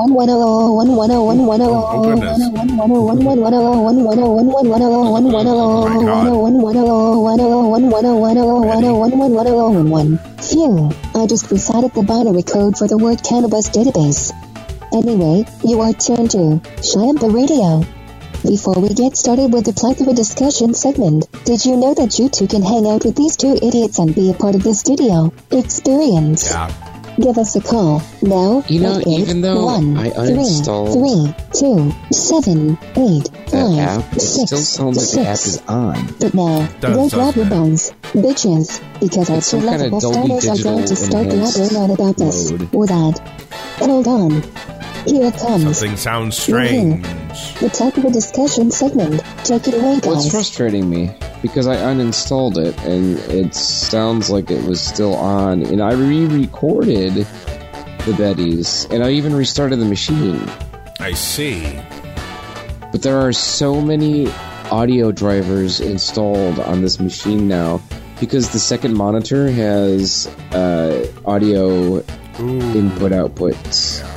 Speaker 7: Phew, I just recited the binary code for the word cannabis database. Anyway, you are tuned to Shiampa Radio. Before we get started with the plethora discussion segment, did you know that you too can hang out with these two idiots and be a part of the studio experience?
Speaker 6: Yeah.
Speaker 7: Give us a call now.
Speaker 5: You know,
Speaker 7: at
Speaker 5: even though
Speaker 7: 1
Speaker 5: I uninstalled
Speaker 7: 3 2 7 8
Speaker 5: that
Speaker 7: 5
Speaker 5: app, it
Speaker 7: 6
Speaker 5: still sounds like the app
Speaker 7: 6.
Speaker 5: is on.
Speaker 7: But now, go grab your bones, bitches, because our
Speaker 5: It's
Speaker 7: two
Speaker 5: some kind of
Speaker 7: lovable
Speaker 5: Dolby
Speaker 7: starters are going to
Speaker 5: Digital
Speaker 7: start
Speaker 5: enhanced
Speaker 7: blabbering on about this
Speaker 5: mode.
Speaker 7: or that. Hold on. Here it comes.
Speaker 6: Something sounds strange.
Speaker 7: The type of a discussion segment. Take it away,
Speaker 5: Well, it's
Speaker 7: guys.
Speaker 5: frustrating me because I uninstalled it and it sounds like it was still on, and I re-recorded the Bettys, and I even restarted the machine.
Speaker 6: I see.
Speaker 5: But there are so many audio drivers installed on this machine now because the second monitor has audio input-outputs.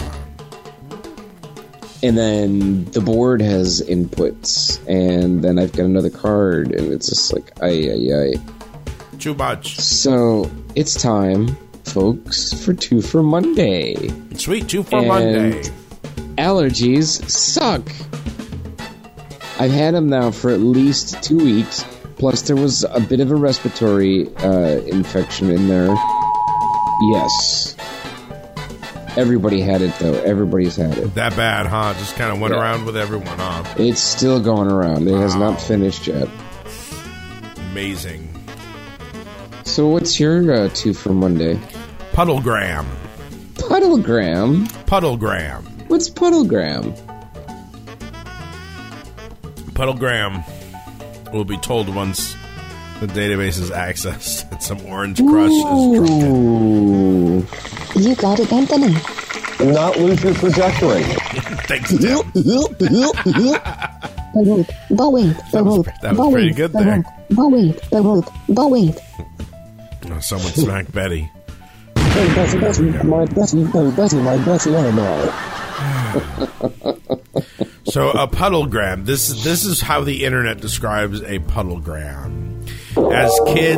Speaker 5: And then the board has inputs, and then I've got another card, and it's just like, ay.
Speaker 6: Too much.
Speaker 5: So, it's time, folks, for 2 for Monday.
Speaker 6: Sweet 2 for
Speaker 5: And
Speaker 6: Monday.
Speaker 5: Allergies suck. I've had them now for at least 2 weeks, plus there was a bit of a respiratory infection in there. Yes. Everybody had it, though. Everybody's had it.
Speaker 6: That bad, huh? Just kind of went around with everyone, huh?
Speaker 5: It's still going around. It has not finished yet.
Speaker 6: Amazing.
Speaker 5: So what's your 2 for Monday?
Speaker 6: Puddlegram.
Speaker 5: Puddlegram?
Speaker 6: Puddlegram.
Speaker 5: What's Puddlegram?
Speaker 6: Puddlegram will be told once the database is accessed and some orange crush is drunken.
Speaker 7: You got it, Anthony.
Speaker 14: Do not lose your trajectory.
Speaker 6: Thanks, Tim. That was pretty good there. Oh, someone smacked Betty.
Speaker 14: Hey, Betty, my Betty, oh my.
Speaker 6: So a puddlegram. This is how the internet describes a puddlegram. As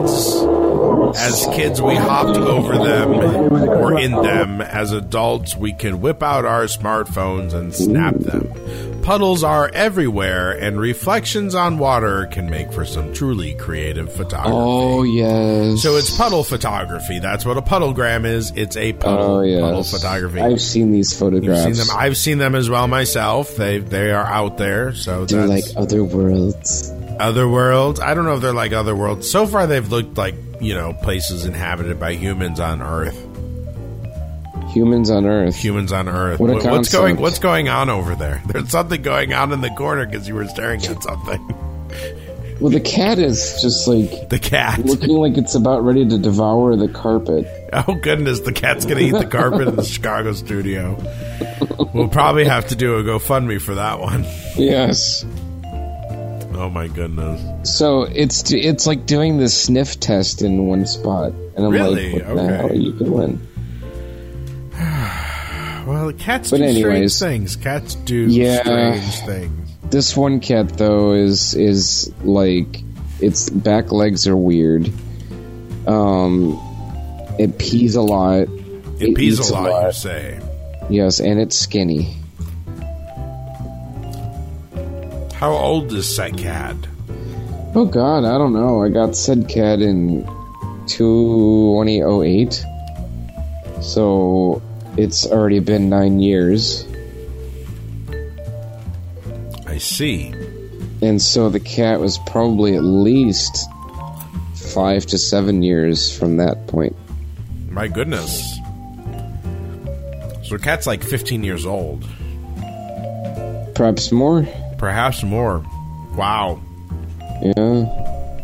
Speaker 6: kids, we hopped over them or in them. As adults, we can whip out our smartphones and snap them. Puddles are everywhere, and reflections on water can make for some truly creative photography.
Speaker 5: Oh, yes.
Speaker 6: So it's puddle photography. That's what a puddlegram is. It's a puddle photography.
Speaker 5: I've seen these photographs.
Speaker 6: You've seen them. I've seen them as well myself. They are out there. So
Speaker 5: they're like other worlds.
Speaker 6: Other worlds? I don't know if they're like other worlds. So far, they've looked like, places inhabited by humans on Earth.
Speaker 5: Humans on Earth.
Speaker 6: Humans on Earth.
Speaker 5: What a concept.
Speaker 6: What's going on over there? There's something going on in the corner because you were staring at something.
Speaker 5: Well, the cat is just like...
Speaker 6: The cat.
Speaker 5: Looking like it's about ready to devour the carpet.
Speaker 6: Oh, goodness. The cat's going to eat the carpet in the Chicago studio. We'll probably have to do a GoFundMe for that one.
Speaker 5: Yes.
Speaker 6: Oh, my goodness.
Speaker 5: So, it's like doing the sniff test in one spot. And I'm
Speaker 6: really?
Speaker 5: like, what the hell? You can win.
Speaker 6: Well, cats do strange things. Cats do strange things.
Speaker 5: This one cat, though, is like, its back legs are weird. It pees a lot.
Speaker 6: It pees a lot, you say?
Speaker 5: Yes, and it's skinny.
Speaker 6: How old is said cat?
Speaker 5: Oh, God, I don't know. I got said cat in 2008. So, it's already been 9 years.
Speaker 6: I see.
Speaker 5: And so the cat was probably at least 5 to 7 years from that point.
Speaker 6: My goodness. So the cat's like 15 years old.
Speaker 5: Perhaps more.
Speaker 6: Perhaps more. Wow.
Speaker 5: Yeah.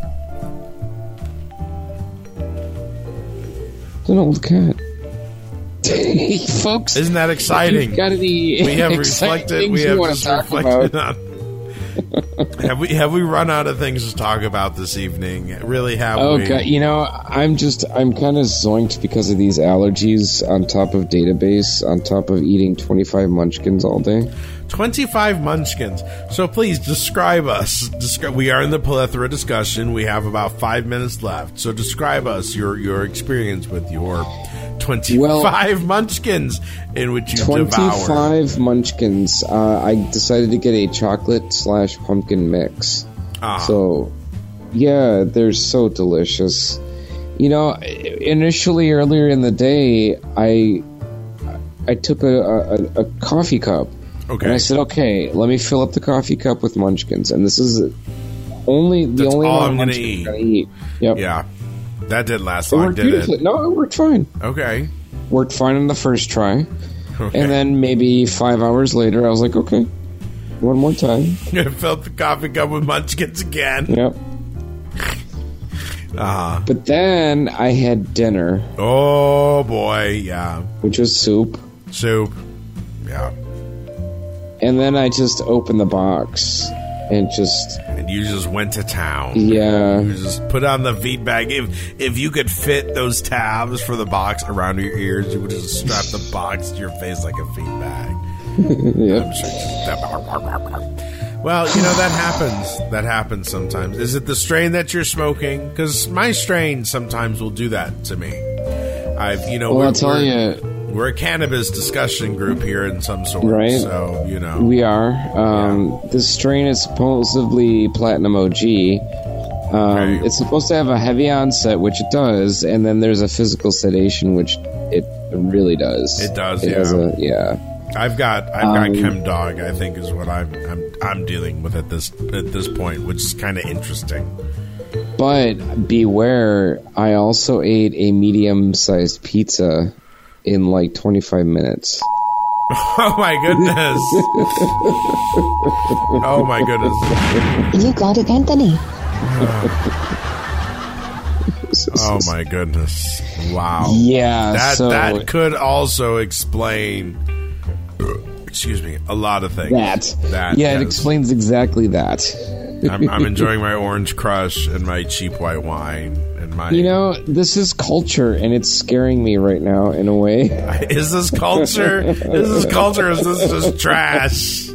Speaker 5: It's an old cat. Folks,
Speaker 6: isn't that exciting?
Speaker 5: If you've got any
Speaker 6: we have
Speaker 5: reflected.
Speaker 6: We have
Speaker 5: just reflected
Speaker 6: on. have we run out of things to talk about this evening? Really have we?
Speaker 5: Okay, you know, I'm kind of zoinked because of these allergies on top of database, on top of eating 25 munchkins all day.
Speaker 6: 25 munchkins. So please describe us. We are in the plethora discussion. We have about 5 minutes left. So describe us your experience with your 25 munchkins in which you
Speaker 5: 25
Speaker 6: devour.
Speaker 5: munchkins. I decided to get a chocolate/pumpkin mix. So, yeah, they're so delicious. You know, initially earlier in the day, I took a coffee cup.
Speaker 6: Okay.
Speaker 5: And I said, okay, let me fill up the coffee cup with munchkins. And this is the only
Speaker 6: all I'm
Speaker 5: going
Speaker 6: to
Speaker 5: eat. Yep.
Speaker 6: Yeah. That didn't last long, did it?
Speaker 5: No, it worked fine.
Speaker 6: Okay.
Speaker 5: Worked fine on the first try.
Speaker 6: Okay.
Speaker 5: And then maybe 5 hours later, I was like, okay, one more time.
Speaker 6: Filled the coffee cup with munchkins again.
Speaker 5: Yep. But then I had dinner.
Speaker 6: Oh, boy, yeah.
Speaker 5: Which was soup.
Speaker 6: Soup, yeah.
Speaker 5: And then I just opened the box and
Speaker 6: you just went to town.
Speaker 5: Yeah.
Speaker 6: You just put on the feed bag. If you could fit those tabs for the box around your ears, you would just strap the box to your face like a feed bag.
Speaker 5: Yep.
Speaker 6: Well, you know, that happens. That happens sometimes. Is it the strain that you're smoking? Because my strain sometimes will do that to me.
Speaker 5: I'll tell you.
Speaker 6: We're a cannabis discussion group here in some sort.
Speaker 5: Right.
Speaker 6: So, you know.
Speaker 5: We are. This strain is supposedly Platinum OG. It's supposed to have a heavy onset, which it does, and then there's a physical sedation, which it really does.
Speaker 6: It does,
Speaker 5: yeah.
Speaker 6: I've got Chem Dog, I think, is what I'm dealing with at this point, which is kind of interesting.
Speaker 5: But beware, I also ate a medium-sized pizza in like 25 minutes.
Speaker 6: Oh my goodness. Oh my goodness.
Speaker 7: You got it, Anthony.
Speaker 6: Oh my goodness. Wow.
Speaker 5: Yeah.
Speaker 6: That could also explain, excuse me, a lot of things.
Speaker 5: It explains exactly that.
Speaker 6: I'm enjoying my Orange Crush and my cheap white wine and my.
Speaker 5: You know, this is culture, and it's scaring me right now in a way.
Speaker 6: Is this culture? Is this culture? Or is this just trash?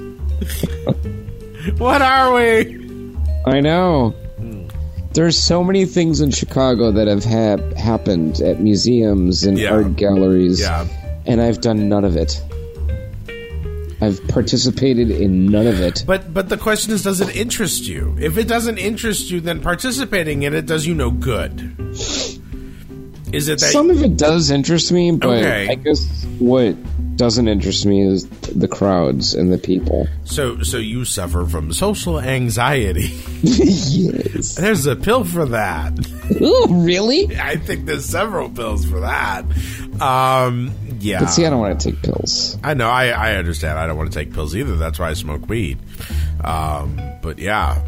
Speaker 6: What are we?
Speaker 5: I know. There's so many things in Chicago that have happened at museums and art galleries, and I've done none of it. I've participated in none of it.
Speaker 6: But the question is, does it interest you? If it doesn't interest you, then participating in it does you no good. Is it that
Speaker 5: some of it does interest me, but I guess what doesn't interest me is the crowds and the people.
Speaker 6: So you suffer from social anxiety.
Speaker 5: Yes.
Speaker 6: There's a pill for that.
Speaker 5: Ooh, really?
Speaker 6: I think there's several pills for that. Yeah.
Speaker 5: But see, I don't want to take pills.
Speaker 6: I know. I understand. I don't want to take pills either. That's why I smoke weed. But yeah.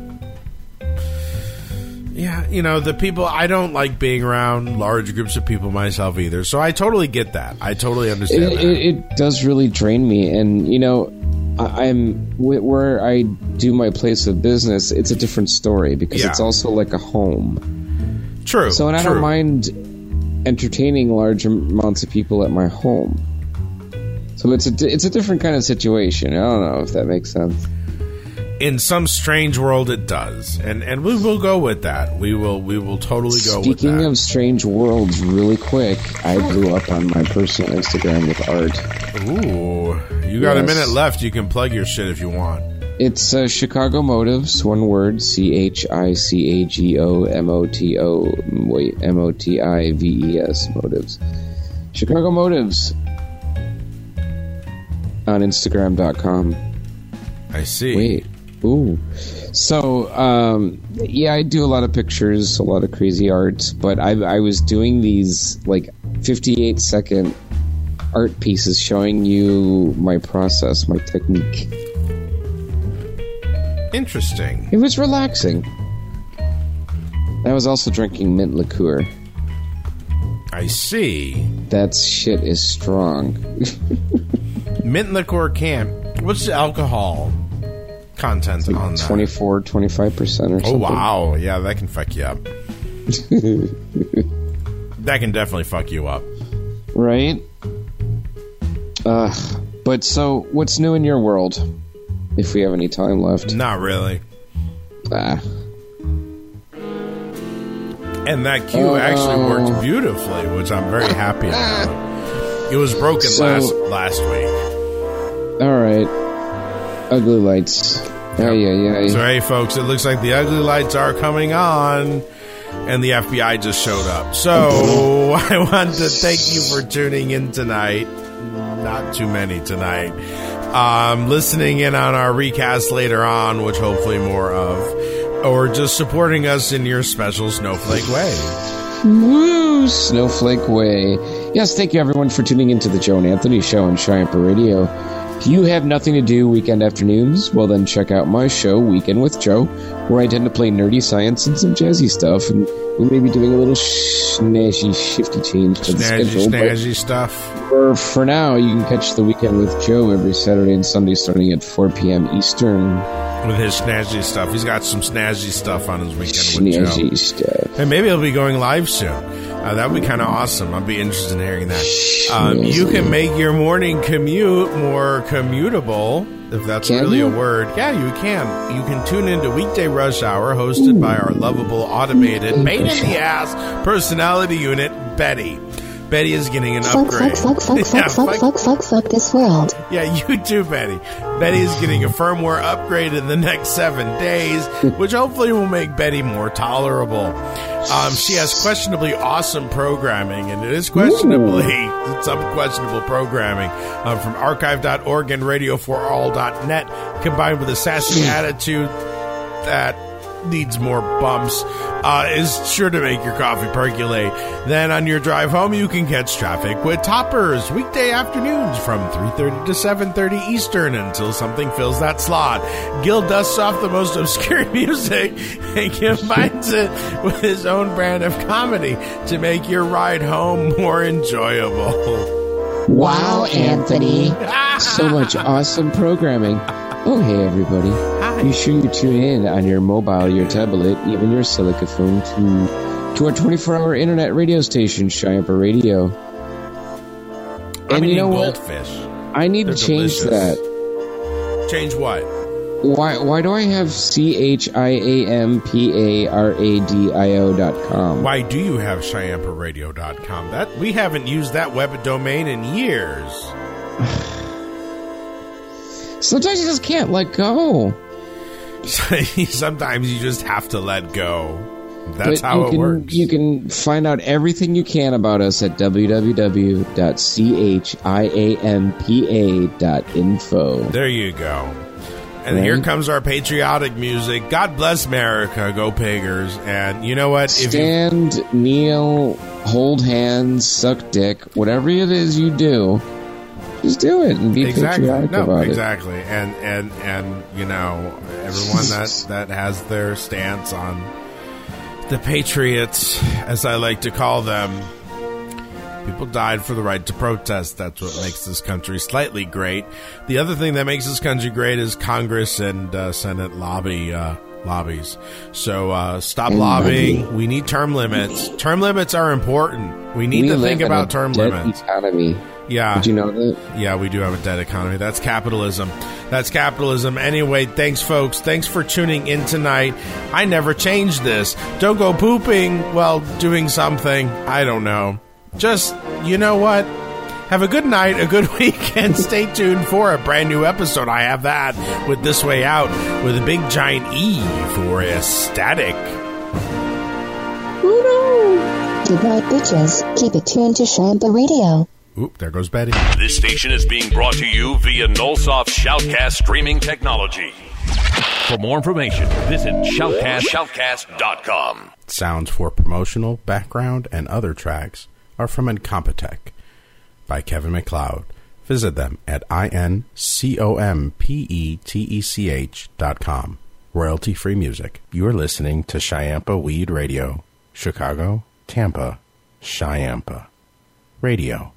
Speaker 6: Yeah, you know, the people, I don't like being around large groups of people myself either. So I totally get that. I totally understand that.
Speaker 5: It does really drain me. And, you know, where I do my place of business, it's a different story because it's also like a home.
Speaker 6: True.
Speaker 5: So, and I don't mind entertaining large amounts of people at my home. So it's a different kind of situation. I don't know if that makes sense.
Speaker 6: In some strange world, it does, and we will go with that. We will totally go with that.
Speaker 5: Speaking of strange worlds, really quick, I blew up on my personal Instagram with art.
Speaker 6: Ooh, you got a minute left. You can plug your shit if you want.
Speaker 5: It's Chicago Motives, one word, CHICAGOMOTIVES, Motives. Chicago Motives on Instagram.com.
Speaker 6: I see.
Speaker 5: Wait. Ooh. So, I do a lot of pictures, a lot of crazy art, but I was doing these, 58-second art pieces showing you my process, my technique.
Speaker 6: Interesting.
Speaker 5: It was relaxing. I was also drinking mint liqueur.
Speaker 6: I see.
Speaker 5: That shit is strong.
Speaker 6: Mint liqueur can't. What's the alcohol content on that?
Speaker 5: 24, 25% or something.
Speaker 6: Oh, wow. Yeah, that can fuck you up. That can definitely fuck you up.
Speaker 5: Right? But so, what's new in your world? If we have any time left.
Speaker 6: Not really. And that cue actually worked beautifully, which I'm very happy about. It was broken last week.
Speaker 5: All right. Ugly lights. Yeah.
Speaker 6: So, hey, folks, it looks like the ugly lights are coming on, and the FBI just showed up. So, I want to thank you for tuning in tonight. Not too many tonight. Listening in on our recast later on, which hopefully more of, or just supporting us in your special Snowflake way.
Speaker 5: Woo! Snowflake way. Yes, thank you everyone for tuning into the Joe and Anthony Show on Cheyenne Radio. If you have nothing to do weekend afternoons, well then check out my show, Weekend with Joe, where I tend to play nerdy science and some jazzy stuff, and we may be doing a little shifty change to the schedule.
Speaker 6: Snazzy stuff.
Speaker 5: For now, you can catch the Weekend with Joe every Saturday and Sunday starting at 4 p.m. Eastern.
Speaker 6: With his snazzy stuff. He's got some snazzy stuff on his Weekend with Joe.
Speaker 5: Snazzy stuff.
Speaker 6: And maybe he'll be going live soon. That would be kind of awesome. I'd be interested in hearing that. You can make your morning commute more commutable, if that's really a word. Yeah, you can. You can tune into Weekday Rush Hour, hosted by our lovable, automated, pain-in-the-ass personality unit, Betty. Betty is getting an upgrade.
Speaker 7: Fuck this world.
Speaker 6: Yeah, you too, Betty. Betty is getting a firmware upgrade in the next 7 days, which hopefully will make Betty more tolerable. She has questionably awesome programming, and it is questionably some questionable programming from archive.org and radio4all.net, combined with a sassy attitude that needs more bumps, is sure to make your coffee percolate. Then on your drive home, you can catch Traffic with Toppers weekday afternoons from 3:30 to 7:30 Eastern until something fills that slot. Gil dusts off the most obscure music and combines it with his own brand of comedy to make your ride home more enjoyable.
Speaker 5: Wow, Anthony. So much awesome programming. Oh, hey, everybody. Be sure you tune in on your mobile, your tablet, even your Silica phone to our 24-hour internet radio station, Cheyenne Radio. And you know what?
Speaker 6: Goldfish.
Speaker 5: I need to change that.
Speaker 6: Change what?
Speaker 5: Why do I have CHIAMPARADIO.com?
Speaker 6: Why do you have CheyenneParadio.com? That we haven't used that web domain in years.
Speaker 5: Sometimes you just can't let go.
Speaker 6: Sometimes you just have to let go. That's how it works.
Speaker 5: You can find out everything you can about us at www.chiampa.info.
Speaker 6: There you go. And here comes our patriotic music. God bless America. Go Pagers. And you know what?
Speaker 5: Stand, kneel, hold hands, suck dick, whatever it is you do. Just do it and be patriotic about it.
Speaker 6: Exactly. And you know, everyone that has their stance on the Patriots, as I like to call them, people died for the right to protest. That's what makes this country slightly great. The other thing that makes this country great is Congress and Senate lobbies. So stop lobbying. We need term limits. Term limits are important. We need to think about term limits.
Speaker 5: Economy.
Speaker 6: Yeah.
Speaker 5: Did you know that?
Speaker 6: Yeah, we do have a dead economy. That's capitalism. Anyway, thanks, folks. Thanks for tuning in tonight. I never changed this. Don't go pooping while doing something. I don't know. Just, you know what? Have a good night, a good week, and stay tuned for a brand new episode. I have that with This Way Out with a big giant E for ecstatic.
Speaker 7: Goodbye, bitches. Keep it tuned to Cheyenne Radio.
Speaker 6: Oop, there goes Betty.
Speaker 3: This station is being brought to you via Nullsoft Shoutcast streaming technology. For more information, visit shoutcast.com.
Speaker 6: Sounds for promotional, background, and other tracks are from Incompetech by Kevin MacLeod. Visit them at INCOMPETECH.com. royalty-free music. You're listening to Chiampa Weed Radio, Chicago, Tampa, Chiampa Radio.